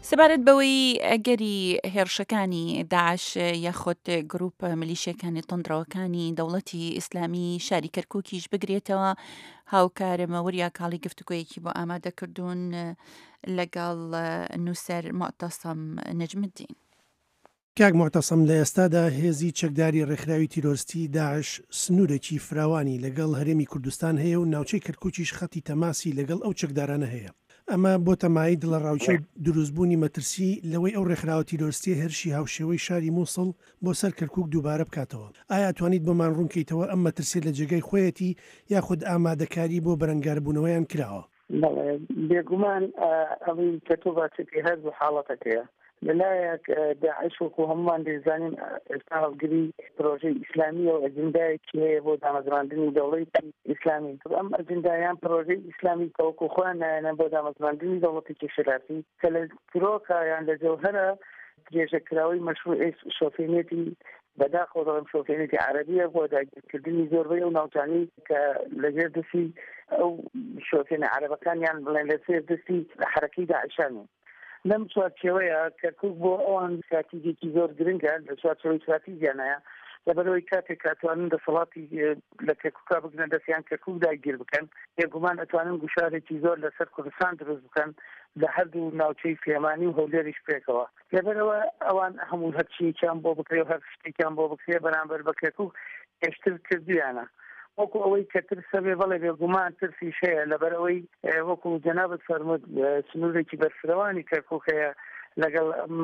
سەبارەت بەوەی ئەگەری هێرشەکانی داعش یاخۆت گروپ ملیشیەکانی تندڕەوەکانی دەوڵەتی ئیسلامی شاری کەرکووکیش بگرێتەوە، هاوکارەمەوەریا کاڵی گفتوگویەکی بۆ ئامادەکردوون لەگەڵ نووسەر معتەسەم نەجمدین. کاک معتەسەم، لە ئێستادا هێزی چەکداری ڕێکخراوی تیرۆریستی داعش سنوورێکی فراوانی لەگەڵ هەرێمی کوردستان هەیە و ناوچەی کەرکووکیش خەتی تەماسی لەگەڵ ئەو چەکدارانە هەیە. ئەمە بۆ تەمایی دڵە ڕاوچە دروستبوونی مەترسی لەوەی ئەو ڕێکخراوە تیرۆریستی هەرشی هاوشێوەی شاری مووسڵ بۆ سەر کەرکووک دووبارە بکاتەوە. ئایا توانیت بۆمان ڕوونکەیتەوە ئەم مەترسی لە جێگەی خۆیەتی یاخود ئامادەکاری بۆ بەرەنگاربوونەوەیان کراوە؟ بێگومان ئەوەی کە تۆ باچێتی هەز و حاڵەتەکەیە لەلایەک داعش وەکو هەمومان دەزانین ئێستا هەڵگری پرۆژەی ئیسلامیە و ئەجندایەکی هەیە بۆ دامەزراندنی دەوڵەتی ئیسلامی. ئەم ئەجندایان پرۆژەی ئیسلامی کەوەکو خۆیان نایەنە بۆ دامەزراندنی دەوڵەتێکی شراسی کە لە ترۆکە یان لە جەوهەرە درێژەکراوی مەشروع شۆفێنێتی بەداخۆ دەڵێم شۆفێنێتی عەرەبیە بۆ داگیرکردنی زۆربەی ئەو ناوچانی کە لەژێر دەستی ئەو شۆفێنە عەرەبەکانیان بڵێن لەسێر دەستی حرەکەی داعشانن. لەم چوارچێوەیە کەرکووک بۆ ئەوان استراتیجێکی زۆر گرنگە لە چوارچێوەی استراتیجیانەیە لەبەرەوەی کاتێک کاتوانن دەسەڵاتی لە کەرکووکا بگنە دەستیان کەرکووک داگیر بکەن، بێگومان ئەتوانن گوشارێکی زۆر لەسەر کوردستان دروست بکەن لە هەردوو ناوچەی فێمانی و هەولێریش پێکەوە. لەبەرەوە ئەوان هەموو هەرچیەکیان بۆ بکرێ و هەر شتێکیان بۆ بکرێ بەرامبەر بە کەرکووک هێشتر کردویانە. وەکو ئەوەی کە ترسە بێ بەڵێ بێگومان ترسیش هەیە لەبەرەوەی وەکو جەنابەت فەرموود سنوورێکی بەرفرەوانی کەرکووک هەیە لەگەڵ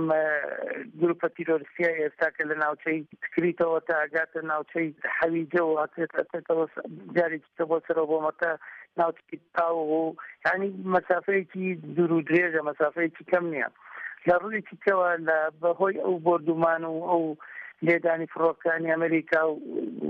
گروپە تیرۆریستیە ئێستا کە لە ناوچەی تکریتەوە تا ئەگاتە ناوچەی حەویجە و ئەتێتەوە جارێکی کە بۆ سەرەوە بۆ مەکە ناوچەی تاو و یعنی مەسافەیەکی دوور و درێژە، مەسافەیەکی کەم نییە. لە ڕوویەکی کەوە لە بەهۆی ئەو بردومان و ئەو لێدانی فڕۆکانی ئەمریکا و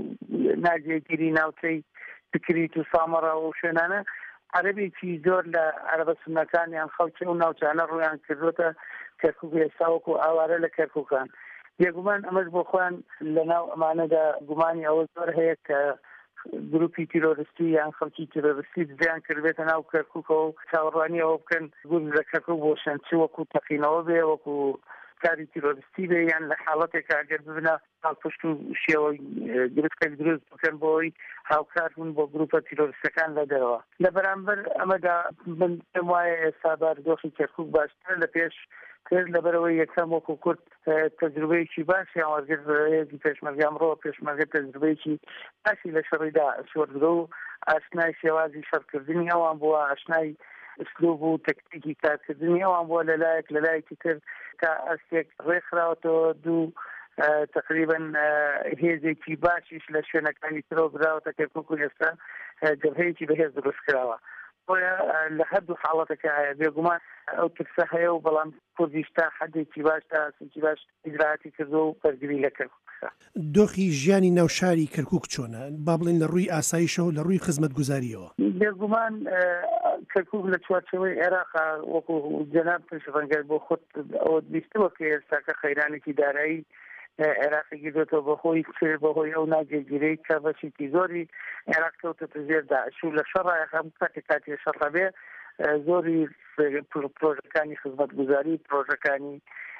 ناجێگیری ناوچەی تکریت و سامەڕا و شوێنانە عەرەبێکی زۆر لە عەرەبە سوننەکانیان خەڵکی و ناوچانە ڕویان کردوتە کەرکووک ئێستا وەکو ئاوارە لە کەرکووکان. بێگومان ئەمەش بۆ خۆیان لەناو ئەمانەدا گومانی ئەوە زۆر هەیە کە گروپی تیرۆریستی یان خەڵکی تیرۆریستی دزیان کردبێتە ناو کەرکووکەوە و چاوەڕوانی ئەوە بکەن گوز لە کەرکووک بۆ شەنچی وەکو تەقینەوە بێ، وەکو کاری تیرۆریستی بێ، یان لە حاڵەتێک ئەگەر ببنە پشت و شێوەی گرفتێک دروست بکەن بۆی هاوکار بوون بۆ گروپە تیرۆریستەکان لە دەرەوە. لە بەرامبەر ئەمەدا من پێم وایە ئێستا بارودۆخی کەرکووک باشتر لە پێش کرد لەبەرەوەی یەکسەم وەکو کورد تەجروبەیەکی باشیان وەرگرت هێزی پێشمەرگە ئەمڕۆ پێشمەرگە تەجروبەیەکی باشی لە شەڕیدا سوەردگرە و ئاشنای شێوازی شەڕکردنی ئەوان بووە، ئاشنای ئسلوب و تەکتیکی کارکردنی ئەوان بووە لەلایەک لەلایەکی تر تا ئەستێک ڕێکخراوەتەوە دوو تقریبا هێزێکی باشیش لە شوێنەکانی ترۆ براوەتە کەرکووک و ئێستا جەبهەیەکی بەهێز دروست کراوە. بۆیە لە هەردوو حاڵەتەکە هەیە بێگومان ئەو ترسە هەیە و بەڵام کوردیش تا حەدێکی باش تا سنکی باش ئیجراعاتی کردو و بەرگری لە کەرکووک. دۆخی ژیانی ناوشاری کەرکووک چۆنە؟ با بڵێن لە ڕووی ئاسایشەوە لە ڕووی خزمەتگوزاریەوە. بێگومان کەرکووک لە چوارچێوەی عێراقا وەکو جەناب پێشەنگەر بۆ خۆت ئەوە بیستەوە کە ئێستا کە خەیرانێکی دارایی عێراقی گرتووە بەخۆی بەهۆی ئەو ناجێگیرەی کە بەشێکی زۆری عێراق کەوتەتە زێر داعش و لە شەڕای هەموو کاتێک کاتی شەڕە بێ زۆری پرۆژەکانی خزمەتگوزاری پرۆژەکانی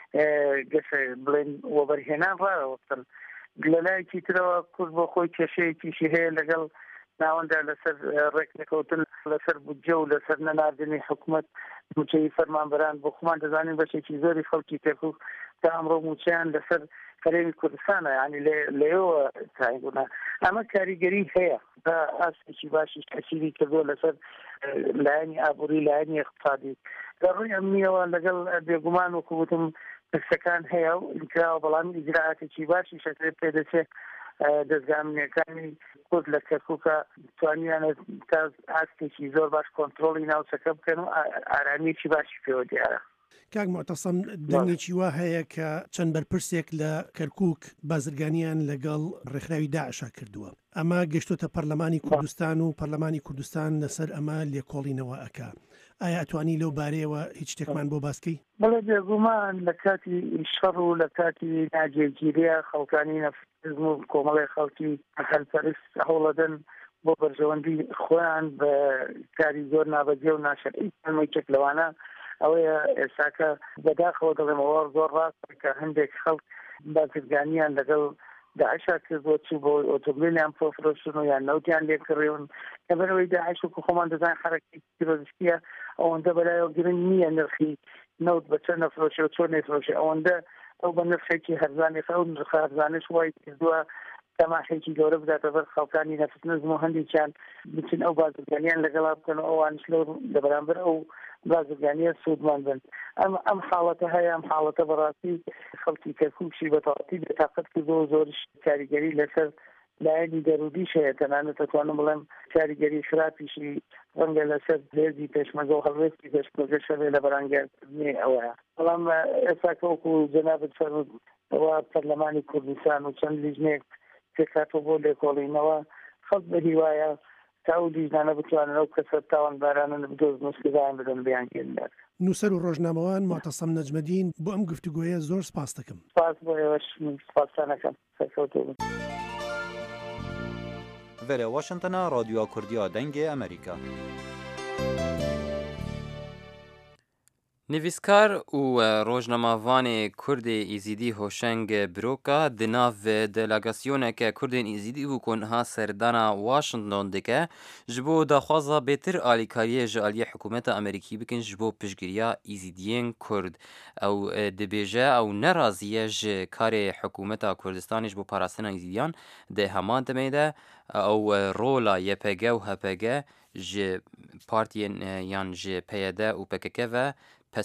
گەشە بڵێن وەبەرهێنان ڕاوەستن. لەلایەکی ترەوە کورد بۆ خۆی کێشەیەکیشی هەیە لەگەڵ ناوەندا لەسەر ڕێک نەکەوتن لەسەر بودجە و لەسەر نەناردنی حکوومەت موچەی فەرمانبەران بۆ خۆمان دەزانین بەشێکی زۆری خەڵکی کەرکووک تا ئەمڕۆ موچیان لەسەر هەرێمی کوردستانە، یعنی لێەوە تایبوونە. ئەمە کاریگەری هەیە بە ئاستێکی باشی تەسیری کردووە لەسەر لایەنی ئابووری لایەنی اقتصادی. لە ڕووی ئەمنیەوە لەگەڵ بێگومان وەکو وتم پرسەکان هەیە و ئینکراوە بەڵام ئیجراعاتێکی باشی شەکرێت پێدەچێت دەستگامنیەکانی کورد لە کەرکووکە توانیانە تا ئاستێکی زۆر باش کۆنتترۆڵی ناوچەکە بکەن و ئارامیەکی باشی پێوە دیارە. کاک معتەسەم دەنگێکی وا هەیە کە چەند بەرپرسێک لە کەرکووک بازرگانیان لەگەڵ ڕێکخراوی داعشا کردووە. ئەمە گەشتۆتە پەرلەمانی کوردستان و پەرلەمانی کوردستان لەسەر ئەمە لێکۆڵینەوە ئەکا. ئایا ئەتوانی لەو بارەیەوە هیچ شتێکمان بۆ باسکەی؟ بەڵێ بێگومان لە کاتی شەڕ و لە کاتی ناجێگیریە خەڵکانی نەفرتیزم و کۆمەڵی خەڵکی هەلپەرست هەوڵەدەن بۆ بەرژەوەندی خۆیان بە کاری زۆر نابەجێ و ناشەرعی هەموویەک لەوانە ئەوەیە ئێستاکە بەداخەوە دەڵێمەوە زۆر ڕاستە کە هەندێک خەڵک بازرگانیان لەگەڵ داعشا کردووە چوو بۆ ئۆتۆمبیلیان پۆفرۆشن و یان نەوتیان لێکڕێون لەبەرەوەی داعش و خۆمان دەزانین حرەکەی تیرۆریستیە ئەوەندە بەلایەوە گرنگ نییە نرخی نەوت بە چەند نەفرۆشێ و چۆن نەفرۆشێ ئەوەندە ئەو بە نرخێکی هەرزانێک ئەو نرخ هەرزانش وای کردووە تەماشێکی گەورە بداتە بەر خەڵکانی نەفس نەزم و هەندێکیان بچن ئەو بازرگانیان لەگەڵا بکەن و ئەوانش لەو لە بەرامبەر ئەو بازرگانیە سوودمان بن ئەم ئەم حاڵەتە هەیە ئەم حاڵەتە بەڕاستی خەڵکی کەرکووکشی بەتەواتی بێتاقەت کردەوە زۆرش کاریگەری لەسەر لایەنی دەرودیش هەیە تەنانەت دەتوانم بڵێم کاریگەری خراپیشی ڕەنگە لەسەر هێزی پێشمەرگە و هەڵوێستی پێشمەرگە شەوێ لە بەرانگارکردنی ئەوەیە بەڵام ئێستا کەوەکو جەنابەت فەرموود ئەوە پەرلەمانی کوردستان و چەند لیژنێک پێکاتەوە بۆ لێکۆڵینەوە خەڵک بە هیوایە تا ئەو لیژنانە بتوانن ئەو کەسە تاوانبارانە بدۆزن و سزایان بدەن بیانگێنەر. نووسەر و ڕۆژنامەوان ماتەسەم نەجمەدین بۆ ئەم گفتوگۆیە زۆر سپاس دەکەم. سپاس بۆ ئێوەش سپاسانەکەم سەرکەوتوو بن. Vere Washingtona Radyoya Kurdiya Dengê Amerîka. نویسکار û rojnamavanê Kurdê Êzîdî Hoşeng Biroka di nav delegasyoneke Kurdên Êzîdî û ku niha serdana Washington dike ji bo daxwaza bêtir alîkariyê ji aliyê hikûmeta Amerîkî bikin ji bo piştgiriya Êzîdiyên Kurd. Ew dibêje ew neraziye ji karê hikûmeta Kurdistanê ji bo parastina Êzîdiyan di heman demê de ew rola Y P G û H P G ji partiyên yan ji P Y D û P K K ve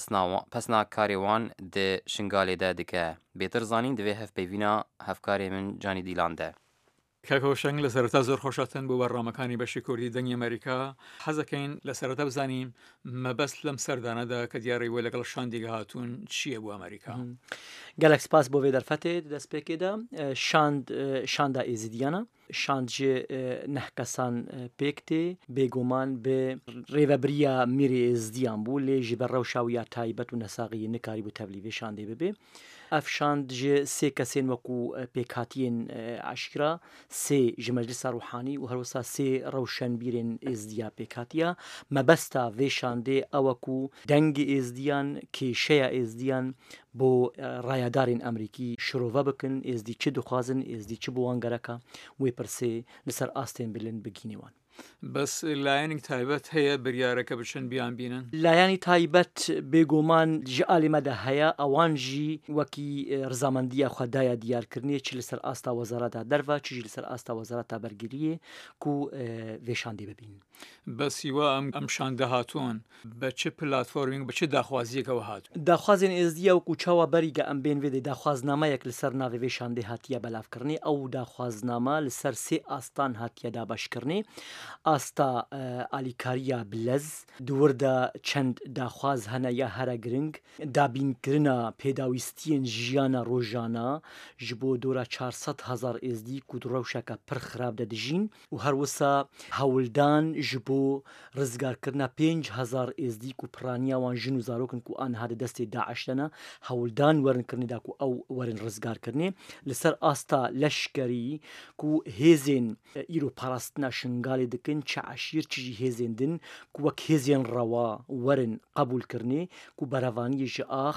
pesna karê wan di şingalê de dike. Bêtir zanîn divê hevpeyvîna hevkarê min Canî Dîlan de. کاک هۆشنگ لە سەرەتا زۆر خۆشاتن بۆ بەڕامەکانی بەشی کوردی دەنگی ئەمریکا حەزەکەین لە سەرەتا بزانیم مەبەست لەم سەردانەدا کە دیارەی وە لەگەڵ شاندێک هاتوون چییە بۆ ئەمریکا gelek spas bo vê derfetê di destpêkê de şand şanda êzîdiyana şand ji neh kesan pêk tê bêguman bi rêveberiya mîrê êzidiyan bû lê ji ber rewşa wî ya taybet û nesaxiyê nikarî bû tevlîvê şandê bibe. Ev şand ji sê kesên wekû pêkhatiyên eşkira sê ji meclisa ruhanî û herwisa sê rewşenbîrên êzidiya pêkhatiya mebesta vê şandê ew ku dengê êzidiyan kêşeya êzidiyan bo rayadarên Emerîkî şirove bikin êzidî çi dixwazin êzidî çi bo wan gereka wê pirsê li ser astên bilind bigînî wan. بەس لایەنێک تایبەت هەیە بریارەکە بچن بیان بینن لایانی تایبەت بێگومان ji alî me de heye ewan jî wekî rizamendiya xwedaya diyarkirinê çi li ser asta wezareta derve çi jî li ser asta wezareta bergiriyê ku vê şandê bibînin. بەسیوە ئەم ئەم شاندە هاتوون بە چه پلاتفۆرمینگ بە چه داخوازیەکەوە هاتوون داخوازên êzidiya wekû çawa berîge em bên vê de daxwaznameyek li ser navê vê şandê hatiye belavkirinê ew daxwaznama li ser sê astan hatiye dabeşkirinê asta alîkariya bilez di wir de çend daxwaz hene ya here giring dabînkirina pêdawîstiyên jiyana rojana ji bo dora çar sed hezar êzidî ku di rewşeke pir xirab de dijîn û her wisa hewildan ji bo rizgarkirina pênc hezar êzidî ku piraniya wan jin û zarokin ku an hade destê Daeş de ne hewildan werin kirinê da ku ew werin rizgarkirinê li ser asta leşkerî ku hêzên îro parastina şingalê dikin çi eşîr çi jî hêzên din ku wek hêzên rewa werin qebûlkirinê ku berevaniyê ji ax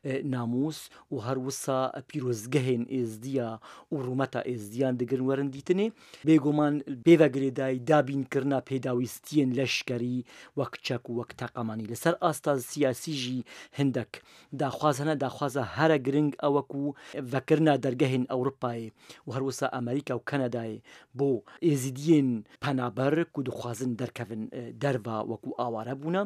namûs û her wisa pîrozgehên êzidiya û rûmeta êzidiyan digirin werin dîtinê bêguman pêvegirê dayî dabînkirina pêdawîstiyên leşkerî wek çek û wek teqemanî li ser asta siyasî jî hindek daxwaz hene daxwaza here giring ew ku vekirina dergehên Ewropayê û her wisa Amerîka û Kanadayê bo êzidiyên penaber ku dixwazin derkevin derva wekû aware bûne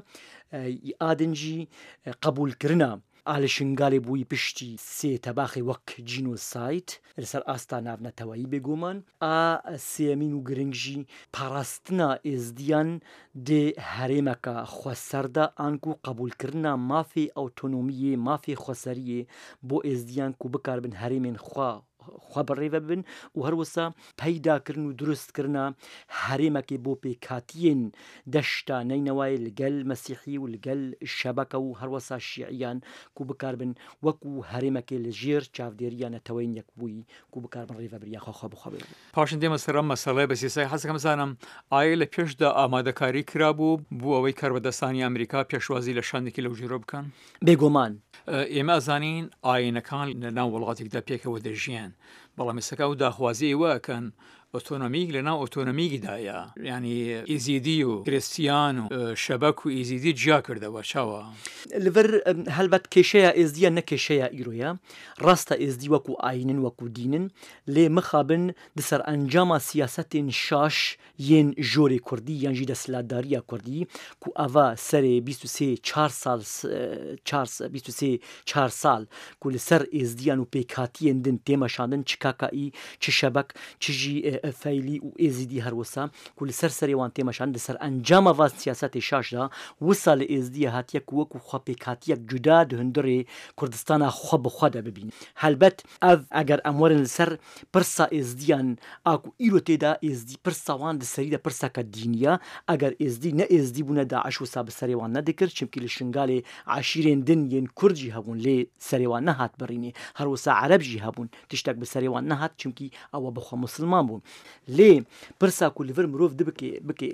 adin jî qebûlkirina alê şingalê bûyî piştî sê tebaxê wek genocide li ser asta navnetewayî bêguman a sêyemîn û giring jî parastina êzidiyan dê herêmeka xweser de an ku qebûlkirina mafê awtonomiyê mafê xweseriyê bo êzidiyan ku bikarbin herêmên xwe خوا بەڕێوە بن و هەروەسا پەیداکردن و دروستکردە هەرێمەکێ بۆ پێکاتیên دەشتا نەینەوای لەگەل مەسیحی و لەگەل شەبەکە و هەروەسا شیعیان کو بکار بن وەکو هەرێمەکێ لە ژێر چاودێریان نەتەوەین یەکبووی کو بکار بن ڕێوە بریا خوا بخوا بێ پاشان دێمە سەر ئەم مەسەڵەی بە سیسای حەزەکەم زانم ئایا لە پێشدا ئامادەکاری کرابوو بۆ ئەوەی کاربەدەستانی ئەمریکا پێشوازی لە شانێکی لەو ژێرە بکەن بێگومان ئێمە ئەزانین ئاینەکان لە ناو وڵاتێکدا پێکەوە دەژیان بەڵام ئێستا و داخوازی وەکەن ئۆتۆنۆمیک لەناو ئۆتۆنۆمیکدایە ینی ئیزیدی و کریستیان و شەبەک و ئیزیدی جیا کردەوە چاوە لەبەر هەلبەت کێشەیە ئێزدیە نەکێشەیە ئیرۆیە ڕاستە ئێزدی وەکو ئاینن وەکو دینن لێ مخابن دەسەر ئەنجاما سیاسەتێن شاش یەن ژۆرێ کوردی یانژی دەسەڵاتداریە کوردی کو ئەڤا سەرێ بیست و سێ چوار ساڵ بیست و سێ چوار ساڵ کو لەسەر ئێزدیان و پێکهاتیên دن تێمەشاندن چ کاکایی چ شەبەک چژی فەیلی و ئێزیدی هەروەسا کو لەسەر سەرێوان تێمەشان دەسەر ئەنجامە ڤاز سیاسەتی شاشدا وسا لە ئێزدیە هاتیە وەکو خوا پێکهاتیەک جودا دهندڕێ کوردستانە خوا بخوادا ببین هەلبەت ئەv ئەگەر ئەموەرن لەسەر پرسا ئێزدیان ئاکو ئیرۆ تێدا ئێزدی پرساوان دەسەریدە پرساکە دینیە ئەگەر ئێزدی نە ئێزدی بوونە داعش وسا بەسەرێوان نەدەکرد چمکی لە شنگالێ عاشیرێن دن یەن کوردجی هەبوون لێ سەرێوان نەهات بڕینێ هەروەسا عەرەبجی هەبوون تشتێک بەسەرێوان نەهات چمکی ئەوە بخوا مسلمان بوون لێ پرسا و لەڤەر مرۆڤ دبکێ بکێ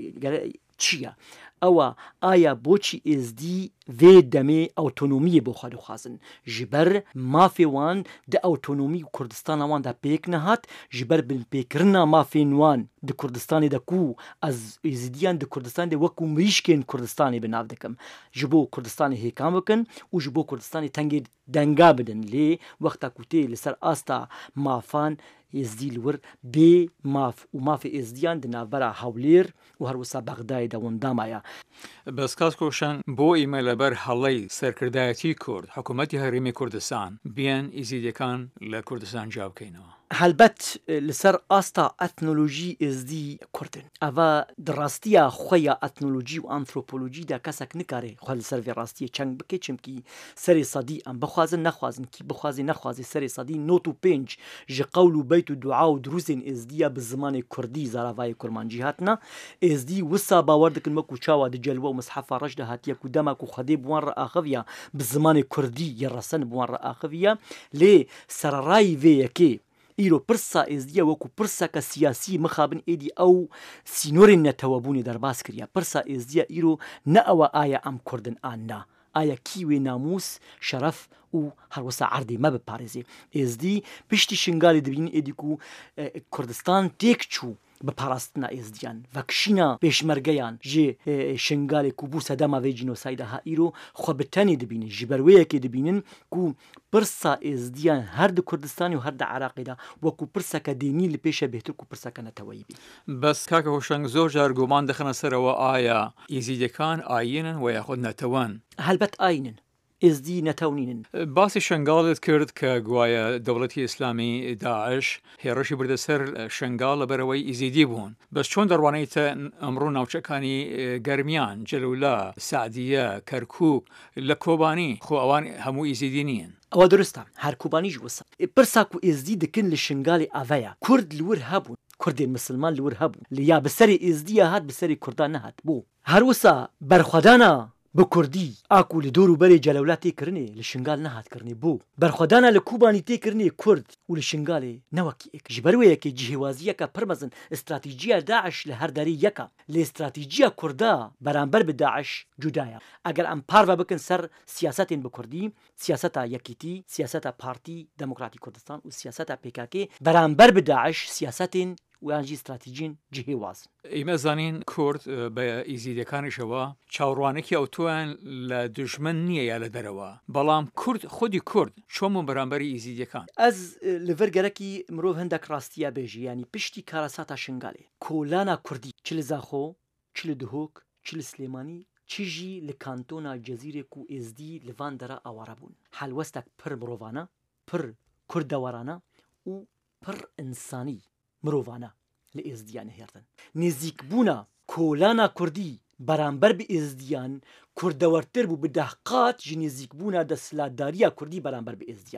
چییە ئەوە ئایا بۆچی ئێزدی vê demê awtonomiyê بۆ خوا دixwazin ji ber mafê wan di awtonomî Kurdistana wan de pêk nehat ji ber binpêkirina mafên wan di Kurdistanê de ku ez êzidiyan di Kurdistanê de wekû mirîşkên Kurdistanê bi nav dikim ji bo Kurdistanê hêkan bikin û ji bo Kurdistanê tengê denga bidin lê wexta ku tê li ser asta mafan êzdî li wir bê maf û mafê êzdiyan di navbera Hewlêr û her wisa Bexdayê de wendama ye بەس کاس کۆشان بۆ ئیمە لەبەر هەڵەی سەرکردایەتی کورد حکوومەتی هەرێمی کوردستان بیان ئیزیدەکان لە کوردستان جا بکەینەوە هەلبەت لەسەر ئاستا ئەتنۆلۆژی ئێزدی کوردن ئەڤە دڕاستیە خۆیە ئەتنۆلۆژی و ئانترۆپۆلۆژیدا کەسێک نکارێ خۆ لەسەر vê ڕاستیە چەنگ بکێ چمکی سەرێ سەدی ئەم بخوازن نەخوازن کی بخوازی نەخوازی سەرێ سەدی نۆت و پێنج ji قەول و بەیت و دوعا و دروزên ئێزدیە bi zimanê Kurdî zaravayê kurmancî hatine êzdî wisa bawer dikin wekû çawa di celwe û mishefa reş de hatiye ku dema ku xwedê bi wan re axiviya bi zimanê Kurdî yê resen bi wan re axiviya lê sererayî vê yekê îro pirsa êzdiya wekû pirseka siyasî mixabin êdî ew sînorên netewebûnê derbas kiriye pirsa êzdiya îro ne ew aya em Kurdin an na aya kî wê namûs şeref û her wisa erdê me biparêzê êzdî piştî şingalê dibînin êdî ku Kurdistan têk çû bi parastina êzdiyan vekişîna pêşmergeyan ji şingalê ku bû sedema vê cînosayda ha îro xwe bi tenê dibînin ji ber wê yekê dibînin ku pirsa êzdiyan her di Kurdistanê û her di Iraqê de wekû pirseka dînî li pêş e bêhtir ku pirseka neteweyî bî بەس کاکە هۆشنگ زۆر جار گومان دەخەنە سەرەوە ئایا ئیزیدەکان ئاینن و یاخود نەتەوەن هەلبەت ئاینن ئێزدی نەتەونینن باسی شنگالت کرد کە گوایە دەوڵەتی ئیسلامی داعش هێڕەشی بردە سەر شنگال لەبەرەوەی ئیزیدی بوون بەس چۆن دەڕوانیتە ئەمڕۆ ناوچەکانی گەرمیان جەلولا سعدیە کەرکووک لە کۆبانی خۆ ئەوان هەموو ئیزیدی نیین ئەوە درستە هەر کوبانیش وسە پرساک و ئێزدی دکن لە شنگالی ئاڤەیە کورد لور هەبوون کوردێن مسلمان لور هەبوون لە یا بەسەری ئێزدیە هات بەسەری کوردان نەهات بوو هەروسا بەرخوادانە بە کوردی ئاکو لە دۆر و بەرێ جەلەولا تێکردنێ لە شنگال نەهاتکردنی بوو بەرخوادانە لە کوبانی تێکردنی کورد و لە شنگالێ نەوەکی ئێک ji ber wê yekê cihêwaziyeka pir mezin استراتîjiya Daeş li her derê yeka lê استراتîjiya Kurda beramber bi Daeş cudaya eger em parve bikin ser siyasetên bi Kurdî siyaseta yekîtî siyaseta Partî Demokratîk Kurdistan û siyaseta P K K beramber bi Daeş siyasetên ویان جی استراتیجین جهێواز ئێمە زانین کورد بە ئیزیدەکانیشەوە چاوڕوانێکی ئەوتویان لە دژمن نییە یا لە دەرەوە بەڵام کورد خودی کورد چۆن و بەرامبەری ئیزیدەکان ئەز لەڤەر گەرەکی مرۆڤ هەندێک ڕاستیە بێژی ینی پشتی کارەساتا شنگالێ کۆلانا کوردی چ لە زاخۆ چ لە دهۆک چ لە سلێمانی چیژی لە کانتۆنا جەزیرێک و ئێزدی لەڤان دەرە ئاوارە بوون هەلوەستێک پڕ مرۆڤانە پڕ کوردەوەرانە و پڕ ئینسانی مرۆڤانە لە ئێزدیان هێردن نێزیکبوونا کۆلانا کوردی بەرامبەر بە ئێزدیان کوردەوەرتر بوو بدەحقات ژ نێزیکبوونا دەسەڵاتداریە کوردی بەرامبەر بە ئێزدیان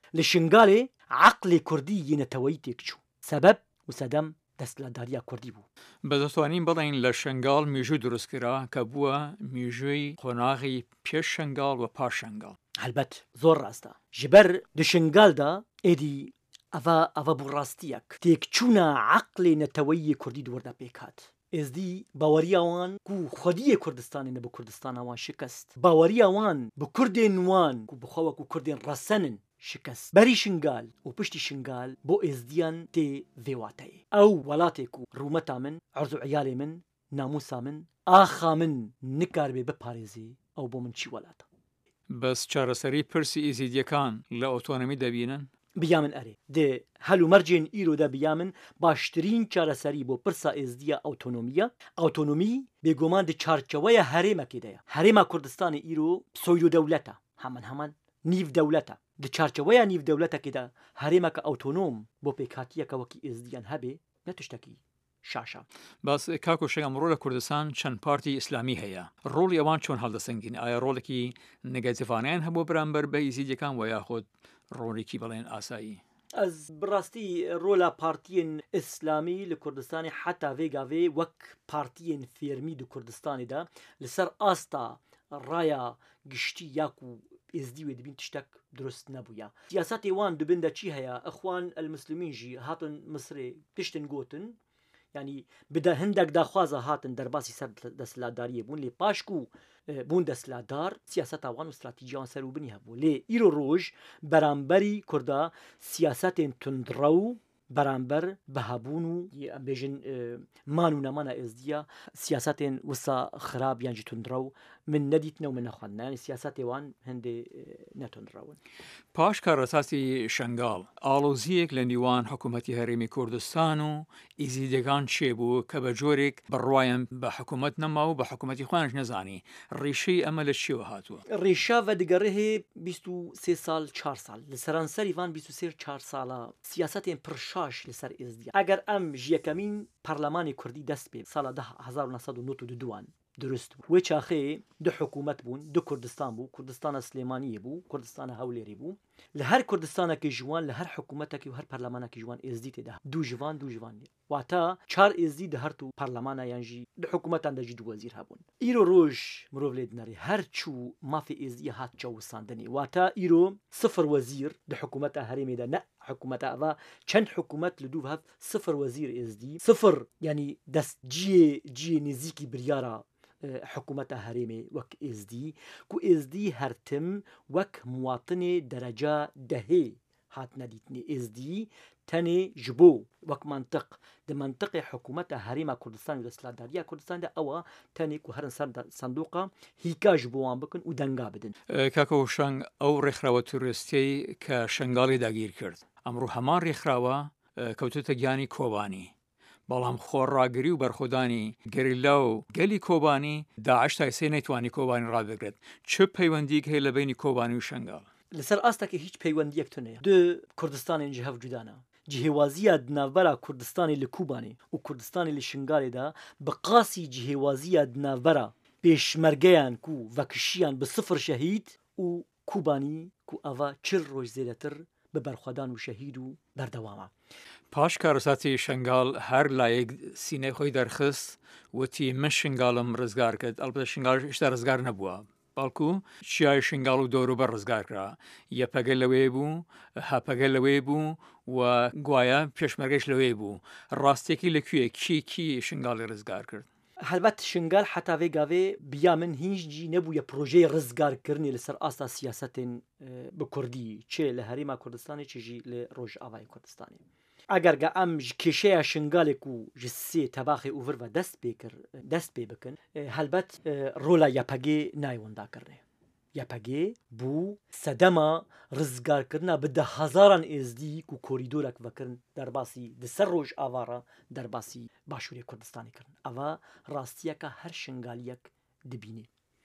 لە شنگالێ عقلێ کوردی یەنەتەوەی تێکچوو سەبەب و سەدەم دەستلاداریە کوردی بوو. بە دەتوانین بڵین لە شنگال میژوو دروستکرا کە بووە میژووی قۆناغی پێش شنگال و پاش شنگال. هەلبەت زۆر ڕاستە ژبەر دە شنگالدا ئێدی ئەڤە ئەڤە بوو ڕاستیەک تێکچوونە عقلێ نەتەوەی کوردی دووەردە پێکات. ئێزدی باوەریاوان و خودیە کوردستانی نە بە کوردستانەوان شکست باوەریاوان بە کوردێن وان و بخەوەک و کوردێن ڕەسەنن شکست بەری شنگال و پشتی شنگال بۆ ئێزدیان تێ vێواتەیە ئەو وڵاتێک و ڕوومەتا من عەرز و عیالێ من ناموسا من ئاخا من نکار بێ بپارێزێ ئەو بۆ من چی وڵاتە. بەس چارەسەری پرسی ئیزیدیەکان لە ئۆتۆنۆمی دەبینن؟ بیا من ئەرێ دێ هەلو مەرجێن ئیرۆدا بیا من باشترین چارەسەری بۆ پرسا ئێزدیە ئۆتۆنۆمیە ئۆتۆنۆمی بێگومان دە چارچەوەیە هەرێمەکێدەیە هەرێما کوردستانی ئیرۆ سۆیرۆ دەولەتە هەمان هەمان نیف دەولەتە دە چارچەوەیە نیف دەولەتەکێدا هەرێمەکە ئۆتۆنۆم بۆ پێکاتیەکەوەکی ئێزدیان هەبێ نەتشتەکی شاشە. باس کاکۆشەی ئەمڕۆ لە کوردستان چەند پارتی ئیسلامی هەیە ڕۆڵی ئەوان چۆن هەڵدەسەنگین ئایا ڕۆڵێکی نەگەتیڤانیان هەبوو بەرامبەر بە ئیزیدیەکان و یاخۆت ڕۆڵێکی بڵێن ئاسایی؟ ئەس بڕاستی ڕۆلا پارتیên ئیسلامی لە کوردستانی حتا vêgavê وەک پارتیên فێرمی دو کوردستانیدا لەسەر ئاستا ڕایە گشتی یاک و ئێزدی وێ دەبین تشتێک دروست نەبووە. سیاسەتی وان دوبندە چی هەیە ئەخوان المسلمینژی هاتن مسرێ پشتن گوتن ینی بدە هەندێک داخوازە هاتن دەرباسی سەر دەسەلاتداریە بوون لێ پاشکو بوون دەسەلاتدار سیاسەتاوان و استراتیجیان سەروبنی هەبوو لێ ئیرۆ ڕۆژ بەرامبەری کووردا سیاسەتێن تندڕە و بەرامبەر بەهابوون و بێژن مان و نەمانە ئێزدیە سیاسەتێن وسا خراپیانجی تندڕە و من نەدیتنەوە من نەخواندنانی سیاسەتێوان هەندێ نەتونڕەون. پاش کارەساسی شنگال ئاڵۆزیەک لە نیوان حکوومەتی هەرێمی کوردستان و ئیزیدەکان چێبوو کە بە جۆرێک بڕوایم بە حکوومەت نەما و بە حکوومەتی خوانش نەزانی ڕیشەی ئەمە لە چیوە هاتووە؟ ڕێشا بە دگەڕێ هەیە بیست و سێ ساڵ چهار ساڵ لە سەرانسەریوان بیست و سێ چهار ساڵە سیاسەتێن پرشاش لەسەر ئێزدیە ئەگەر ئەم ژیەکەمین پەرلەمانی کوردی دەست پێ ساڵە هەزار و نەسەد و نۆ و دووان درست بوو وێ چاخێ دو حکوومەت بوون دو کوردستان بوو کوردستانە سلێمانیە بوو کوردستانە هەولێری بوو لە هەر کوردستانەکە ژوان لە هەر حکوومەتێکی و هەر پەرلەمانێکی ژوان ئێزدی تێدا دوو ژوان دوو ژوان واتە چار ئێزدی دە هەرت و پەرلەمانە یانژی دو حکوومەتان دەژی دو وەزیر هەبوون. ئیرۆ ڕۆژ مرۆڤ لێ دنەڕێ هەر چوو مافی ئێزدیە هات چاوساندنی واتە ئیرۆ سفر وەزیر دە حکوومەتە هەرێمێدا نە حکوومەتە ئەوە چەند حکوومەت لە دوو هەف سفر وەزیر ئێزدی سفر ینی دەست جیێ جیێ نزیکی بریارە حکوومەتە هەرێمێ وەک ئێزدی کو ئێزدی هەرتم وەک مواتنێ دەرەجا دەهێ هات نەدیتنی ئێزدی تەنێ ji بۆ وەک منطق di منطقê حکوومەتە هەرێما کوردستان و دەسەڵاتداریە کوردستاندا ئەوە تەنێک و هەرن سەر سندوقە هیکا ji بۆ وان بکن و دەنگا بدن. کاکە شەنگ ئەو ڕێکخراوە توریستی کە شنگاڵی داگیر کرد ئەمڕۆ هەمان ڕێکخراوە کەوتوتە گیانی کۆبانی بەڵام خۆڕاگری و بەرخۆدانی گەریلا و گەلی کۆبانی داعش تایسێ نەیتوانی کۆبانی ڕابگرێت چ پەیوەندیک هەیە لە بینی کۆبانی و شنگاڵ؟ لەسەر ئاستاکە هیچ پەیوەندیەک تونەیە دو کوردستانێنجی هەف جودانە جهێوازیە دناڤەرە کوردستانی لە کوبانی و کوردستانی لە شنگالێدا بە قاسی جهێوازیە دناڤەرە پێشمەرگەیان و ڤەکشیان بە سفر شەهید و کوبانی و ئەڤە چل ڕۆژ زێدەتر بە بەرخوادان و شەهید و بەردەوامە. پاش کارەساتی شنگال هەر لایەک سینەی خۆی دەرخست وتی من شنگالم ڕزگار کرد ئەلبەتە شنگال هێشتا ڕزگار نەبووە بەڵکو چیای شنگال و دەوروبە ڕزگارکرا یەپەگە لەوێ بوو هەپەگە لەوێ بوو و گوایە پێشمەرگەش لەوێ بوو ڕاستێکی لەکوێ کی کی شنگاڵی ڕزگار کرد؟ هەلبەت شنگال حتا vêgavê biya min hînjî nebûye projeyê rizgarkirinê li ser asta siyasetên bi Kurdî çê li herêma Kurdistanê çê jî li Rojavayê Kurdistanê. Eger ge em ji kêşeya şingalê ku ji sê tebaxê û vir ve dest pê kir dest pê bikin helbet rola Y P G nayê wenda kirine. Y P G bû sedema rizgarkirina bi de hezaran êzdî ku korîdorek vekirin derbasî di ser Rojava re derbasî Başûrê Kurdistanê kirin. Eva rastiyeka her şingaliyek dibîne.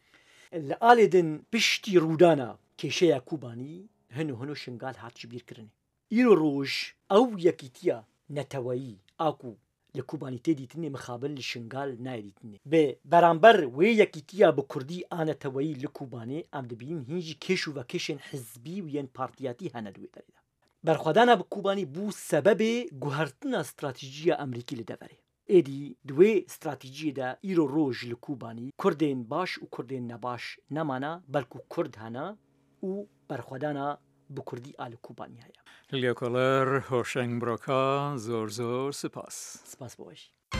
Li alê din piştî rûdana kêşeya Kubanî hin û hin û şingal hat ji bîr kirine. Îro roj ew yekîtiya neteweyî a ku لە کوبانی تێدیتنێ مخابل لە شنگال نایدیتنێ بێ بەرامبەر وێ یەکیتیا بە کوردی ئانەتەوەی لە کوبانێ ئەم دەبین هینجی کێش و بە کێشێن حزبی و یەن پارتیاتی هەنە دوێتەرێدا بەرخوادانە بە کوبانی بوو سەبەبێ گوهرتنە استراتیژیە ئەمریکی لە دەڤەرێ ئێدی دوێ استراتیژیەدا ئیرۆ ڕۆژ لە کوبانی کوردێن باش و کوردێن نەباش نەمانە بەلکو کورد هەنا و بەرخوادانە بە کوردی ئالە کوبانی هەیە لێکۆڵەر هۆشنگ برۆکا زۆر زۆر سپاس سپاس بۆش.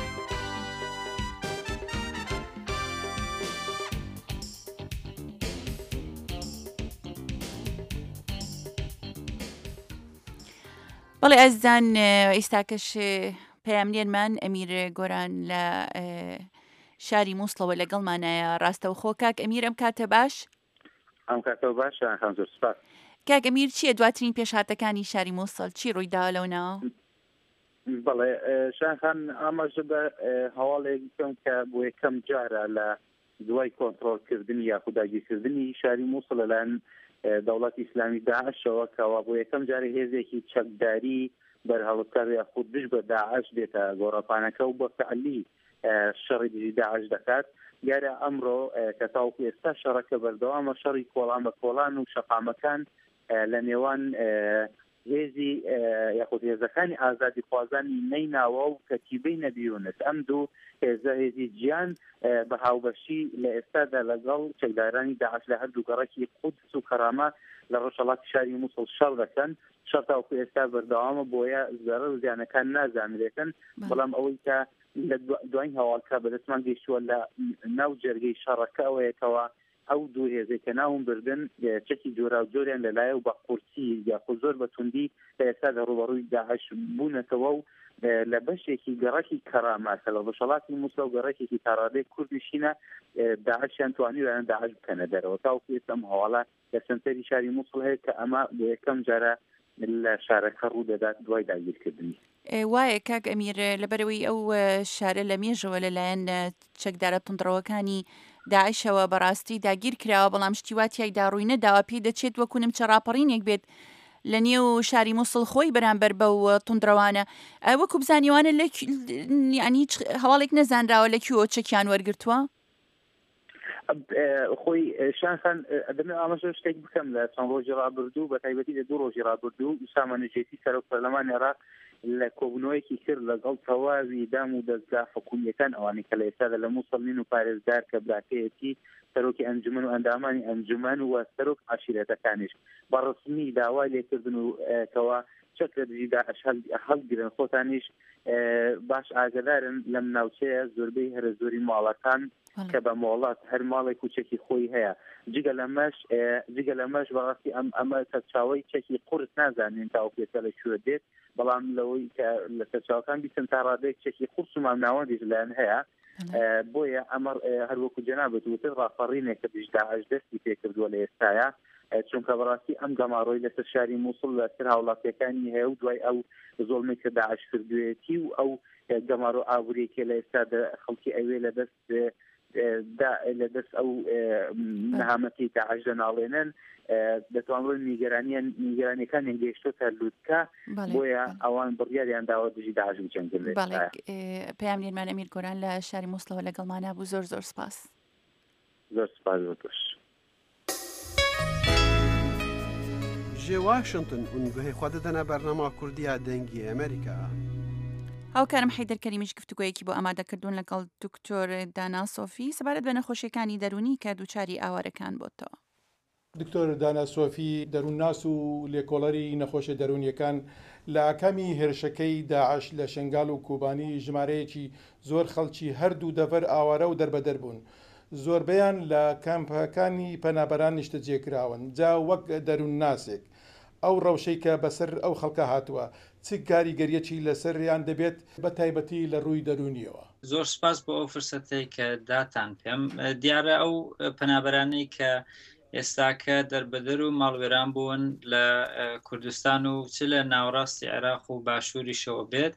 بەڵێ ئەزان ئێستاکەش پەیامنێرمان ئەمیر گۆران لە شاری مووسڵەوە لەگەڵمانایە ڕاستەو خۆ کاک ئەمیر ئەم کاتە باش ئەم کاتەوە باش زۆر سپاس. کاک ئەمیر چییە دواترین پێشهاتەکانی شاری مووسڵ چی ڕوویدا لەوناوە؟ بەڵێ شاخان ئاماژە بە هەواڵێک بکەم کە بۆ یەکەم جارە لە دوای کۆنتڕۆڵکردنی یاخوداگیرکردنی شاری مووسڵ لەلایەن دەوڵەتی ئیسلامی داعشەوە کەوا بۆ یەکەم جارە هێزێکی چەکداری بەرهەڵبکار یاخود دژ بە داعش دێتە گۆڕەپانەکە و بە فعلی شەڕی دژی داعش دەکات. دیارە ئەمڕۆ کە تاوەکو ئێستا شەڕەکە بەردەوامە شەڕی کۆڵان بە کۆڵان و شەقامەکان لە نێوان هێزی یاخود هێزەکانی ئازادی خوازانی نەیناوە و کەتیبەی نەبیونت ئەم دوو هێزە هێزی گیان بە هاوبەشی لە ئێستادا لەگەڵ چەکدارانی داعش لە هەردوو گەڕەکی قودس و کەرامە لە ڕۆژهەڵاتی شاری مووسڵ شەڕ دەکەن. شەڕ تاوەکو ئێستا بەردەوامە بۆیە زەرەر و زیانەکان نازانرێتن بەڵام ئەوەی کە لە دوای هەواڵکە بەدەستمان گەیشتووە لە ناو جەرگەی شەڕەکە ئەوەیەکەوە ئەو دوو هێزێک کە ناوم بردن چەکی جۆرا و جۆریان لەلایە و بە قورسی یاخود زۆر بە توندی لە ئێستا لە ڕوبەڕووی داعش بوونەتەوە و لە بەشێکی گەڕەکی کەراماتە لە بەشەڵاتی مووسڵ و گەڕێکێکی تاڕادەی کوردیشینە داعشیان توانیویان داعش بکەنە دەرەوە تاوەکو ئێستا ئەم هەواڵە لە سنتەری شاری مووسڵ هەیە کە ئەمە بۆ یەکەم جارە لە شارەکە ڕوو دەدات دوای داگیرکردنی. وایە کاک ئەمیر لەبەرەوەی ئەو شارە لە مێژەوە لەلایەن چەکدارە تونندڕەوەکانی داعشەوە بەڕاستی داگیر کراوە بەڵام شتیواتیایدا ڕووی نەداوە پێی دەچێت وەکوونم چەڕاپەڕینێک بێت لە نێو شاری مووسڵ خۆی بەرامبەر بەو تونندڕەوانە وەکو بزانیوانە لە ینی هەواڵێک نەزانراوە لەکوێوە چەکیان وەرگرتووە؟ خۆی شانخان دەمێ ئاماژە شتێک بکەم لە چەند ڕۆژی ڕابردوو بە تایبەتی لە دوو ڕۆژی ڕابردوو ئوسامە نەجێتی سەرۆک پەرلەمانی عێراق لە کۆبنەوەیەکی کرد لەگەڵ تەواوی دام و دەستگا حکوومیەکان ئەوانەی کە لە ئێستادا لە مووسڵ نین و پارێزگار کە براکەیەتی سەرۆکی ئەنجومەن و ئەندامانی ئەنجومەن و سەرۆک عەشیرەتەکانیش بەڕسمی داوای لێکردن و کەوا چەک لە دژی داعش هەڵگرن خۆتانیش باش ئاگدارن لەم ناوچەیە زۆربەی هەرە زۆری ماڵەکان کە بە مۆڵات هەر ماڵێک و چەکی خۆی هەیە جگە لەمەش جگە لەمەش بەڕاستی ئەم ئەمە سەرچاوەی چەکی قورس نازانین تاوپێتە لەکوێ دێت بەڵام لەوەی کە لە سەرچاوەکان بیسن تا ڕادەیەک چەکی قورس و مامناوەندیش لایەن هەیە بۆیە ئەمە هەروەکو جەنابەت وتر ڕاپەڕینێک کە دژ داعش دەستی پێکردووە لە ئێستاە چونکە بەڕاستی ئەم گەماڕۆی لەسەر شاری مووسڵ لەسەر هاوڵاتیەکانی هەیە و دوای ئەو زۆڵمێک کە داعش کردوێتی و ئەو گەماڕۆ ئابوووریەکە لە ئێستا خەڵکی ئەوێ لە دەست لە دەست ئەو نەهامەتی داعش دەناڵێنن دەتوانڕۆی نیگەرانیان نیگەرانیەکانیان گەیشتۆتە لووتکە بۆیە ئەوان بڕیاریان داوە دژی داعش بجەنگن. پەیامنێرمان ئەمیر گۆران لە شاری مووسڵەوە لەگەڵمانە بوو زۆر زۆر سپاس. زۆر سپاس بۆتۆش. ji Washington û guhê xwe didine bernama Kurdiya dengê Amerîka. هاوکارم حیدەر کەریمیش گفتوگویەکی بۆ ئامادەکردوون لەگەڵ دکتۆر دانا سۆفی سەبارەت بە نەخۆشیەکانی دەرونی کە دووچاری ئاوارەکان بۆتەوە. دکتۆر دانا سۆفی دەروونناس و لێکۆڵەری نەخۆشە دەرونیەکان لە ئاکامی هێرشەکەی داعش لە شنگال و کوبانی ژمارەیەکی زۆر خەڵکی هەردوو دەڤەر ئاوارە و دەربەدەر بوون. زۆربەیان لە کامپەکانی پەنابەران نیشتە جێکراون جا وەک دەروونناسێک ئەو ڕەوشەی کە بەسەر ئەو خەڵکە هاتووە چ کاریگەریەکی لەسەریان دەبێت بە تایبەتی لە ڕووی دەرونیەوە. زۆر سپاس بۆ ئەو فرسەتەی کە داتان پێم دیارە ئەو پەنابەرانەی کە ئێستاکە دەربەدەر و ماڵوێران بوون لە کوردستان و چ لە ناوڕاستی عێراق و باشووریشەوە بێت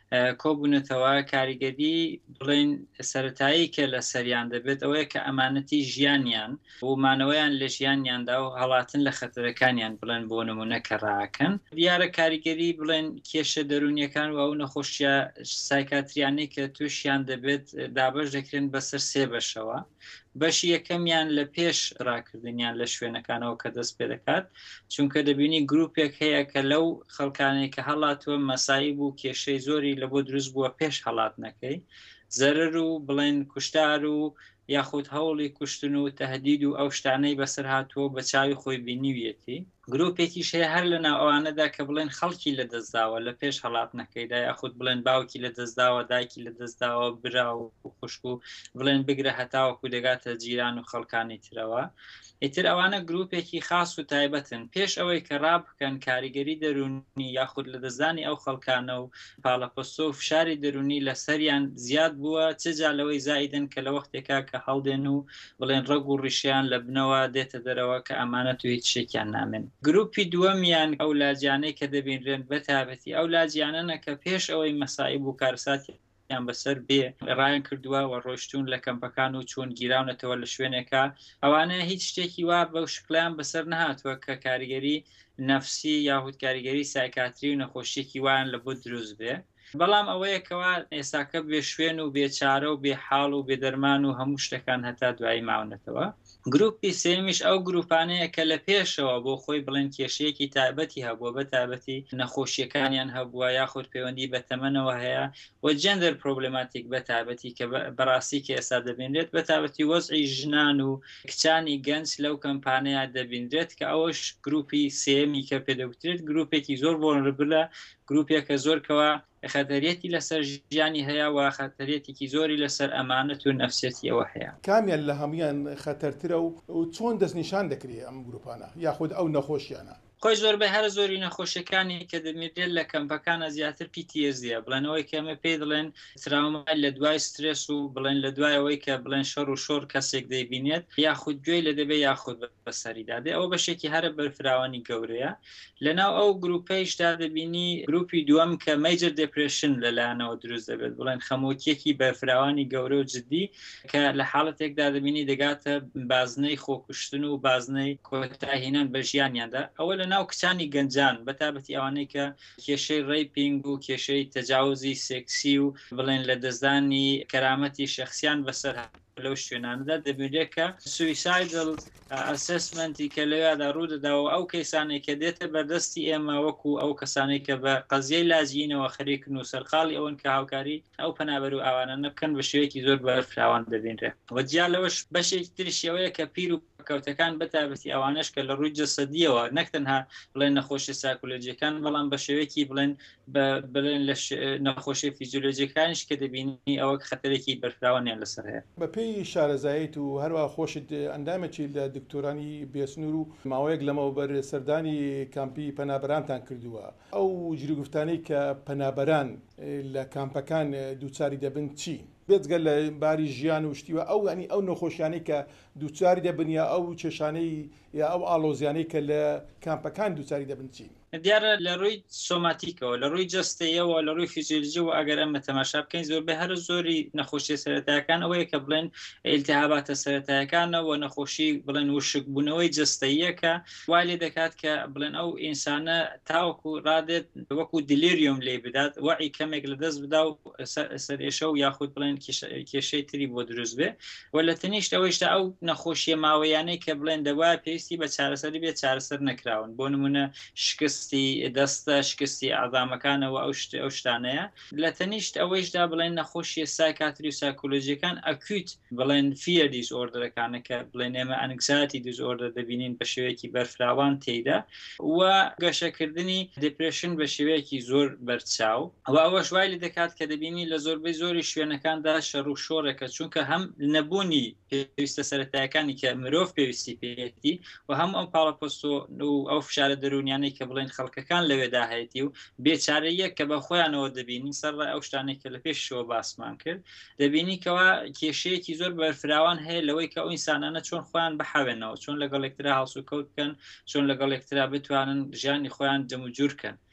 کۆبوونەتەوە کاریگەری بڵێن سەرەتایی کە لە سەریان دەبێت ئەوەیە کە ئەمانەتی ژیانیان ومانەوەیان لە ژیانیاندا و هەڵاتن لە خەتەرەکانیان بڵێن بۆ نمونە کە ڕاکەن دیارە کاریگەری بڵێن کێشە دەرونیەکان و ئەو نەخۆشیە سایکاتریانەی کە تووشیان دەبێت دابەش دەکرێن بەسەر سێ بەشەوە بەشی یەکەمیان لە پێش ڕاکردنیان لە شوێنەکانەوە کە دەست پێ دەکات چونکە دەبینی گروپێک هەیە کە لەو خەڵکانێک کە هەڵاتوە مەسایب و کێشەی زۆری لە بۆ دروست بووە پێش هەڵاتنەکەی زەرر و بڵێن کوشتار و یاخود هەوڵی کوشتن و تەهدید و ئەو شتانەی بەسەر هاتووە بە چاوی خۆی بینیویەتی گروپێکیش هەیە هەر لە ناو ئەوانەدا کە بڵێن خەڵکی لە دەستداوە لە پێش هەڵاتنەکەیدا یاخود بڵێن باوکی لە دەستداوە دایکی لە دەستداوە برا و خوشک و بڵێن بگرە هەتاوەکو دەگاتە جیران و خەڵکانی ترەوە ئیتر ئەوانە گروپێکی خاص و تایبەتن پێش ئەوەی کە ڕابکەن کاریگەری دەرونی یاخود لە دەستدانی ئەو خەڵکانە و پاڵەپەستۆ و فشاری دەرونی لە سەریان زیاد بووە چجا لەوەی زائیدن کە لە وەختێکا کە هەڵدێن و بڵێن ڕەگ و ڕیشیان لە بنەوە دێتە دەرەوە کە ئەمانەت و هیچ شتێکیان نامێن گروپی دووەمیان ئەو لاجیانەی کە دەبینرێن بەتابەتی ئەو لاجیانەنە کە پێش ئەوەی مەسایب و کارساتی یان بەسەر بێ ڕایان کردووە و ڕۆشتون لە کەمپەکان و چۆن گیراونەتەوە لە شوێنێکە ئەوانە هیچ شتێکی وا بەو شکلیان بەسەر نەهاتووە کە کاریگەری نەفسی یاخود کاریگەری سایکاتری و نەخۆشیێکی وایان لە بۆ دروست بێ بەڵام ئەوەیەکەوە ئێستاکە بێ شوێن و بێچارە و بێ حاڵ و بێدەرمان و هەموو شتەکان هەتا دوایی ماونەتەوە گروپی سێمیش ئەو گروپانەیە کە لە پێشەوە بۆ خۆی بڵێن کێشەیەکی تایبەتی هەبووە بە تایبەتی نەخۆشیەکانیان هەبووە یاخود پەیوەندی بە تەمەنەوە هەیە و جەندەر پرۆبلماتیک بە تایبەتی کە بەڕاستی کە ئێستا دەبێنرێت بە تایبەتی وەزعی ژنان و کچانی گەنج لەو کەمپانەیە دەبینرێت کە ئەوەش گروپی سێمی کە پێدەوترێت گروپێکی زۆر بۆنڕبلە گروپێکە زۆرکەوە خەتەرێتی لەسەر ژیانی هەیە و خەتەرێتێکی زۆری لەسەر ئەمانەت و نەفسێتی ئەوە هەیە کامیان لە هەمویان خەتەرترە و چۆن دەستنیشان دەکرێت ئەم گروپانە یاخود ئەو نەخۆشیانە خۆی زۆربەی هەر زۆری نەخۆشیەکانی کە دەمێنرێت لە کەمپەکانە زیاتر پی تی ئێس دیە بڵێنەوەی کەمە پێی دڵێن تراومای لە دوای سترس و بڵێن لە دوایەوەی کە بڵێن شەڕ و شۆر کەسێک دەیبینێت یاخود گوێی لە دەبێت یاخود بەسەریدادێ ئەوە بەشێکی هەرە بەرفراوانی گەورەیە لەناو ئەو گروپەیشدا دەبینی گروپی دووەم کە مەیجر دپرشن لەلایەنەوە دروست دەبێت بڵێن خەمۆکیەکی بەرفراوانی گەورە و جددی کە لە حاڵەتێکدا دەبینی دەگاتە بازنەی خۆکوشتن و بازنەی کۆتاهێنان بە ژیانیاندا ئەوە لە ناو کچانی گەنجان بەتابەتی ئەوانەی کە کێشەی ڕێیپینگ و کێشەی تەجاوزی سێکسی و بڵێن لە دەستدانی کەرامەتی شەخصیان بەسەر لەو شوێنانەدا دەبێت کە سویسایدل ئەسسمنتی کە لەوێدا ڕوودەداوە ئەو کەسانێک کە دێتە بەردەستی ئێمە وەکو ئەو کەسانێک کە بە قەزیەی لاجینەوە خەریکن و سەرقاڵی ئەوەن کە هاوکاری ئەو پەنابەر و ئاوانە نەبکەن بە شێوەیەکی زۆر بەرفراوان دەبێنرێت وەجیا لەوەش بەشێکی تریشەوەیە کە پیر و کەوتەکان بەتابەتی ئەوانش کە لە ڕووی جەسەدیەوە نەکتەنها بڵێن نەخۆشی سایکۆلۆجیەکان بەڵام بە شێوەیەکی بڵێن بڵێن لە نەخۆشی فیزیۆلۆجیەکانش کە دەبینی ئەوە خەتەرێکی بەرفراوانیان لەسەر هەیە بەپێی شارەزایت و هەروە خۆشت ئەندامێکی لە دکتۆرانی بێسنوور و ماوەیەک لەمەوە بەر سەردانی کامپی پەنابەرانتان کردووە ئەو جریگفتانەی کە پەنابەران لە کامپەکان دووچاری دەبن چی؟ بێجگەل لە باری ژیان و شتیوە ئەو ئەنی ئەو نەخۆشیانەی کە دووچاری دەبنیە ئەو کێشانەی یا ئەو ئالۆزیانەی کە لە کامپەکان دووچاری دەبن چی؟ دیارە لە ڕووی سۆماتیکەوە لە ڕووی جستەیەوە لە ڕووی فیزیۆلۆژی و ئەگەر ئەمە تەماشا بکەین زۆربەی هەر زۆری نەخۆشی سەرەتایەکان ئەوەیە کە بڵێن ئیلتیهاباتە سەرەتایەکانەوە نەخۆشی بڵێن وشک بوونەوەی جستەیەکە وای لێ دەکات کە بڵێن ئەو ئینسانە تاوەکو ڕادێت وەکو دیلیریوم لێ بدات وعی کەمێک لە دەست بدا و سەرێشە و یاخود بڵێن کێشەی تری بۆ دروست بێ و لە تەنیشت ئەوەیشتا ئەو نەخۆشیە ماوەیانەی کە بڵێن دەوایە پێویستی بە چارەسەری بێت چارەسەر نەکراون بۆ نمونە شکستی دەستە شکستی ئاغامەکانەوە ئەو ئەو شتانەیە لە تەنیشت ئەوەیشدا بڵێن نەخۆشیە سایکاتری و سایکۆلۆژیەکان ئەکویت بڵێن فیەر دیسئۆردەرەکانە کە بڵێن ئێمە ئەنگزایتی دیسئۆردەر دەبینین بە شێوەیەکی بەرفراوان تێیدا و گەشەکردنی دپرشن بە شێوەیەکی زۆر بەرچاو و ئەوەش وای لێ دەکات کە دەبینی لە زۆربەی زۆری شوێنەکاندا شەڕ و شۆڕێکە چونکە هەم نەبوونی پێویستە سەرەتایەکانی کە مرۆڤ پێویستی پێێتی و هەم ئەم پاڵەپۆست و ئەو فشارە دەرونیانەی کە بڵێن خەڵکەکان لەوێدا هەیەی و بێچارەیە کە بە خۆیانەوە دەبینین سەرڕای ئەو شتانێک کە لە پێشەوە باسمان کرد دەبینی کەوا کێشەیەکی زۆر بەرفراوان هەیە لەوەی کە ئەو ئینسانانە چۆن خۆیان بحاوێنەوە چۆن لەگەڵ یەکترا هەڵسوکەوت بکەن چۆن لەگەڵ یەکترا بتوانن ژیانی خۆیان جەم و جوور بکەن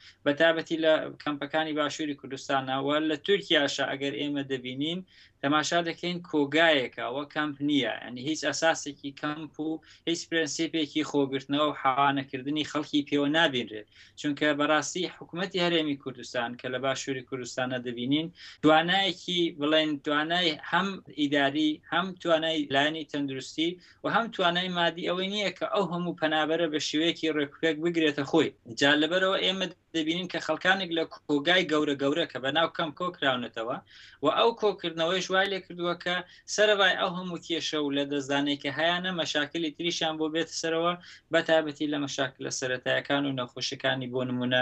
بەتابەتی لە کەمپەکانی باشووری کوردستانەوە لە تورکیاشە ئەگەر ئێمە دەبینین تەماشا دەکەین کۆگایەکە ئەوە کەمپ نییە، ئەنی هیچ ئەساسێکی کەمپ و هیچ پرەنسیپێکی خۆگرتنەوە و حەوانەکردنی خەڵکی پێوە نابینرێت، چونکە بەڕاستی حکوومەتی هەرێمی کوردستان کە لە باشووری کوردستانە دەبینین توانایەکی بڵێن توانای هەم ئیداری هەم توانای لایەنی تەندروستی و هەم توانای مادی ئەوەی نییە کە ئەو هەموو پەنابەرە بە شێوەیەکی ڕێکوپێک بگرێتە خۆی. جا لەبەرەوە ئێمە دەبینین کە خەڵکانێک لە کۆگای گەورە گەورە کە بەناو کەم کۆکراونەتەوە و ئەو کۆکردنەوەی ژوای لێ کردووە کە سەرەوای ئەو هەموو کێشە و لە دەستدانێکە هەیەە مەشاکلی تریشان بۆ بێت سەرەوە بەتابەتی لە مەشاکلە سەرەتایەکان و نەخۆشەکانی بۆ نمونە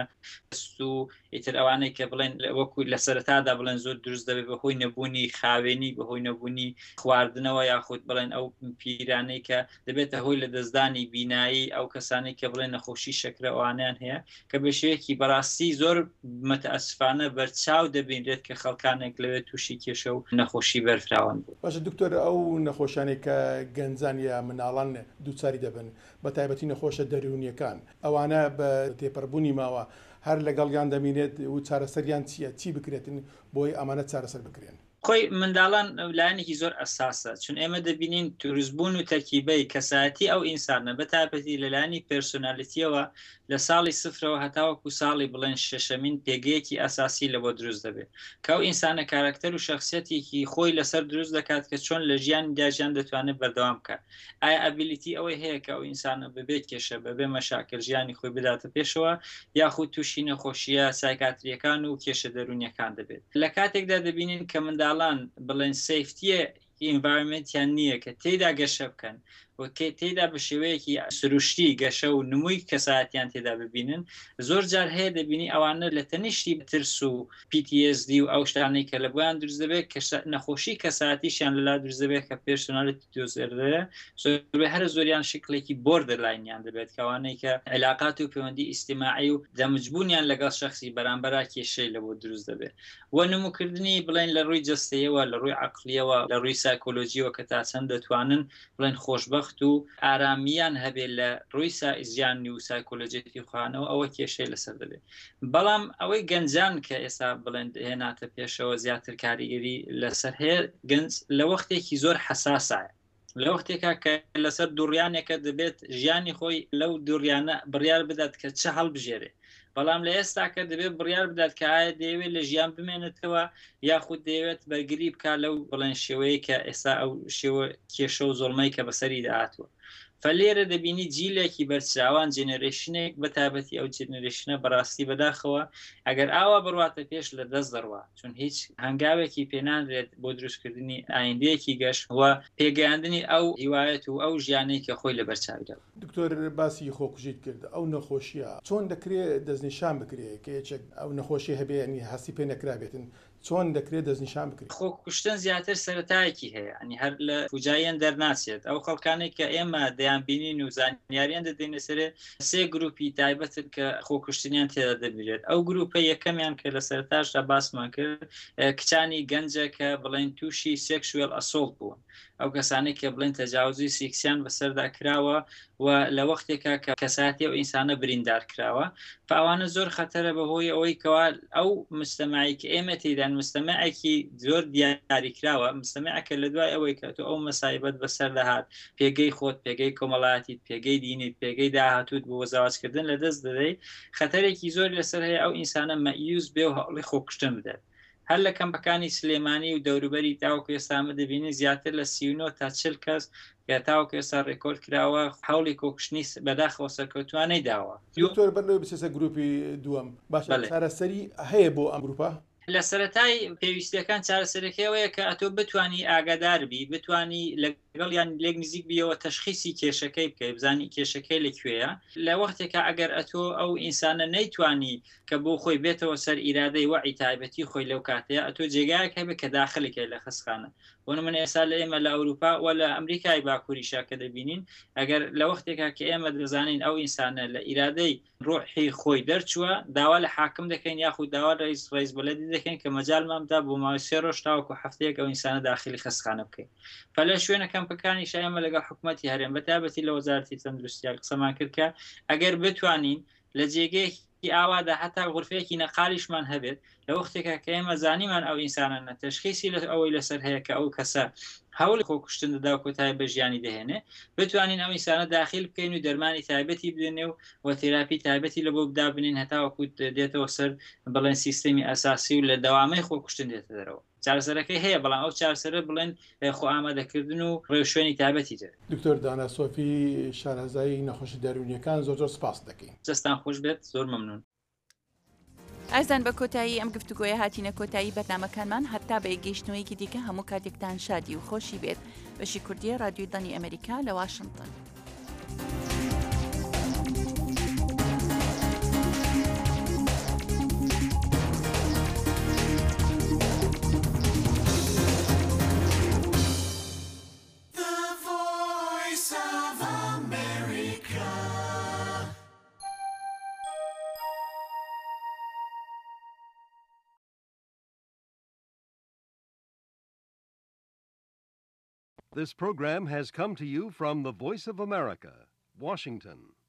و ئیتر ئەوانەی کە بڵێن وەکو لە سەرەتادا بڵێن زۆر دروست دەبێت بەهۆی نەبوونی خاوێنی بەهۆی نەبوونی خواردنەوە یاخود بڵێن ئەو پیرانەی کە دەبێتە هۆی لە دەستدانی بینایی ئەو کەسانی کە بڵێن نەخۆشی شەکرە ئەوانیان هەیە کە بە شێوەیەکی بەڕاستی زۆر متەئەسفانە بەرچاو دەبینرێت کە خەڵکانێک لەوێت تووشی کێشە و نەخۆشی بەرفراوان بوو. باشە دکتۆر، ئەو نەخۆشانێک کە گەنجان یا مناڵان دووچاری دەبن بە تایبەتی نەخۆشە دەرونیەکان ئەوانە بە تێپەڕبوونی ماوە هەر لەگەڵیان دەمینێت و چارەسەریان چییە چی بکرێتن بۆی ئەمانە چارەسەر بکرێن؟ خۆی منداڵان لایەنێکی زۆر ئەساسە، چون ئێمە دەبینین توریزبوون و تەرکیبەی کەسایەتی ئەو ئینسانە بەتابەتی لەلایەنی پێرسۆنالیتیەوە لە ساڵی سفرەوە هەتاوەکو ساڵی بڵێن شەشەمین پێگەیەکی ئاساسی لە بۆ دروست دەبێت کە ئەو ئینسانە کارکتەر و شخصیەتێکی خۆی لەسەر دروست دەکات کە چۆن لە ژیان داژیان دەتوانێت بەردەوام بکات. ئایا ئەبیلیتی ئەوەی هەیە کە ئەو ئینسانە ببێت کێشە بەبێ مەشاکل ژیانی خۆی بداتە پێشەوە یاخود تووشی نەخۆشیە سایکاتریەکان و کێشە دەرونیەکان دەبێت. لە کاتێکدا دەبینین کە منداڵان بڵێن سیفتیە ئینڤایرمنتیان نییە کە تێدا گەشە بکەن و تێدا بە شێوەیەکی سروشتی گەشە و نمووی کەسایەتیان تێدا ببینن، زۆر جار هەیە دەبینی ئەوانە لە تەنیشتی ترس و پی تی ئس دی و ئەو شتانەی کە لە بۆیان دروست دەبێت کە نەخۆشی کەسایەتیشیان لەلا دروست دەبێت کە پێرسۆنالیتی دۆزێردەیە زۆر هەر زۆریان شکلێکی بۆردەرلاینیان دەبێت کەوانەی کە علاقات و پەیوەندی ئیجتیماعی و دەمجبوونیان لەگەڵ شخصی بەرامبەرا کێشەی لە بۆ دروست دەبێت. و نموکردنی بڵێن لە ڕووی جەستەیەوە لە ڕووی عەقلیەوە لە ڕووی سایکۆلۆژیەوە کە تا چەند دەتوانن بڵێن خۆشبەخت و ئارامیان هەبێت لە ڕووی ژیانی و سایکۆلۆژیەتی خوانەوە ئەوە کێشەی لەسەر دەبێت. بەڵام ئەوەی گەنجان کە ئێستا بڵێن هێناتە پێشەوە زیاتر کاریگەری لەسەر هەیە گەنج لە وەختێکی زۆر حەساسایە، لە وەختێکا کە لەسەر دوڕیانێکە دەبێت ژیانی خۆی لەو دوڕیانە بڕیار بدات کە چه هەڵبژێرێ. بەڵام لە ئێستا کە دەبێت بڕیار بدات کە ئایا دەیەوێت لە ژیان بمێنێتەوە یاخود دەیەوێت بەرگری بکە لەو بڵێن شێوەیە کە ئێستا ئەو شێوە کێشە و زۆڵمەی کە بەسەری داهاتوە. فلێرە دەبینی جیلێکی بەرچاوان جێنەرێشنێک بەتابەتی ئەو جێنەرێشنە بەڕاستی بەداخەوە ئەگەر ئاوا بڕواتە پێش لە دەست دەڕوا، چون هیچ هەنگاوێکی پێنانرێت بۆ دروستکردنی ئایندەیەکی گەشت وە پێگەیاندنی ئەو هیوایەت و ئەو ژیانەی کە خۆی لە بەرچاویدا. دکتۆر باسی خۆکوژیت کرد، ئەو نەخۆشیە چۆن دەکرێت دەستنیشان بکرێت کە یەکێک ئەو نەخۆشی هەبێنی هەستی پێ نەکرابێتن چۆن دەکرێت دەستنیشان بکرێت؟ خۆکوشتن زیاتر سەرەتایەکی هەیە، ئەنی هەر لە فوجاییان دەرناچێت. ئەو خەڵکانێک کە ئێمە دەیان بینین و زانیاریان دەدەینە سەرێ سێ گروپی تایبەتن کە خۆکوشتنیان تێدا دەبێت. ئەو گروپە یەکەمیان کە لە سەرتاشدا باسمان کرد کچانی گەنجە کە بڵێن تووشی سێکشوێل ئەسۆڵت بوون، ئەو کەسانێک کە بڵێن تەجاوزی سیکسیان بەسەردا کراوە و لە وەختێکە کە کەساتی ئەو ئینسانە بریندار کراوە. فاوانە زۆر خەتەرە بەهۆی ئەوەی کەوا ئەو مستەماعی کە ئێمە تێدان مستەماعێکی زۆر دیاری کراوە، مستەماعەکە لە دوای ئەوەی کە تۆ ئەو مەسایبەت بەسەر دەهات پێگەی خۆت، پێگەی کۆمەڵایەتیت، پێگەی دینیت، پێگەی داهاتوت بۆ وەزاوازکردن لە دەست دەدەی، خەتەرێکی زۆر لەسەر هەیە ئەو ئینسانە مەئیوز بێ و هەوڵی خۆکوشتن بدات. هەر لە کەمپەکانی سلێمانی و دەوروبەری تاوەکو ئێستامە دەبینی زیاتر لە سی و نۆ تا چل کەس کە تاوەکو ئێستا ڕێکۆرد کراوە هەوڵی کۆکشتنی بەداخەوە سەرکەوتوانەی داوە. دکتۆر بەرنەوەی بچێتە گروپی دووەم باشە چارەسەری هەیە بۆ ئەم گروپە؟ لە سەرەتای پێویستیەکان چارەسەرەکەوەیە کە ئەتۆ بتانی ئاگادار بی، بتانی لەگەڵ یان لێک نزیک بیەوە تەشخیصی کێشەکەی بکەی، بزانی کێشەکەی لەکوێیە. لە وەختێکە ئەگەر ئەتۆ ئەو ئینسانە نەیتوانی کە بۆ خۆی بێتەوە سەر ئیرادەی وەعی تایبەتی خۆی لەو کاتەیە ئەتۆ جێگایەک هەبێت کە داخلێکی لە خستخانە. بۆ نمونە ئێستا لە ئێمە لە ئەوروپا و لە ئەمریکای باکووریشا کە دەبینین ئەگەر لە وەختێکە کە ئێمە دەزانین ئەو ئینسانە لە ئیرادەی ڕۆحی خۆی دەرچووە داوا لە حاکم دەکەین یاخود داوا ڕئیس ڕئیس بەلەدی دەکەین کە مەجالمامدا بۆ ماوەی سێ ڕۆژ تاوەکو هەفتەیەک ئەو ئینسانە داخلی خستخانە بکەین. فلە شوێنە کەمپەکانی ئێمە لەگەڵ حکوومەتی هەرێم بەتابەتی لە وەزارەتی تەندروستی قسەمان کرد کە ئەگەر بتوانین لە جێگەیەکی ئاوادا هەتا غرفەیەکی نەقالیشمان هەبێت لە وەختێکە کە ئێمە زانیمان ئەو ئینسانە تەشخیصی لە ئەوەی لەسەر هەیە کە ئەو کەسە هەوڵ خۆکوشتن دەدا و کۆتایی بە ژیانی دەهێنێ بتوانین ئەو ئینسانە داخل بکەین و دەرمانی تایبەتی بدێنێ و وە تێراپی تایبەتی لە بۆ بدا بنین هەتاوەکوت دێتەوە سەر بڵێن سیستەمی ئەساسی و لە دەوامەی خۆکوشتن دێتە دەرەوە چارەسەرەکەی هەیە بەڵام ئەو چارەسەرە بڵێن خۆ ئامادەکردن و ڕێوشێنی تایبەتی تر. دکتۆر دانا سۆفی شارەزایی نەخۆشی دەرونیەکان زۆر زۆر سپاس دەکەین. دەستان خۆش بێت زۆر مەمنون. ئازان بە کۆتایی ئەم گفتوگۆیە هاتینە کۆتایی بەرنامەکانمان هەتا بە گەیشتنەوەیکی دیکە هەموو کاتێکتان شادی و خۆشی بێت بەشی کوردیە رادیۆی دانی ئەمریکا لە واشنگتن. This program has come to you from the Voice of America, Washington.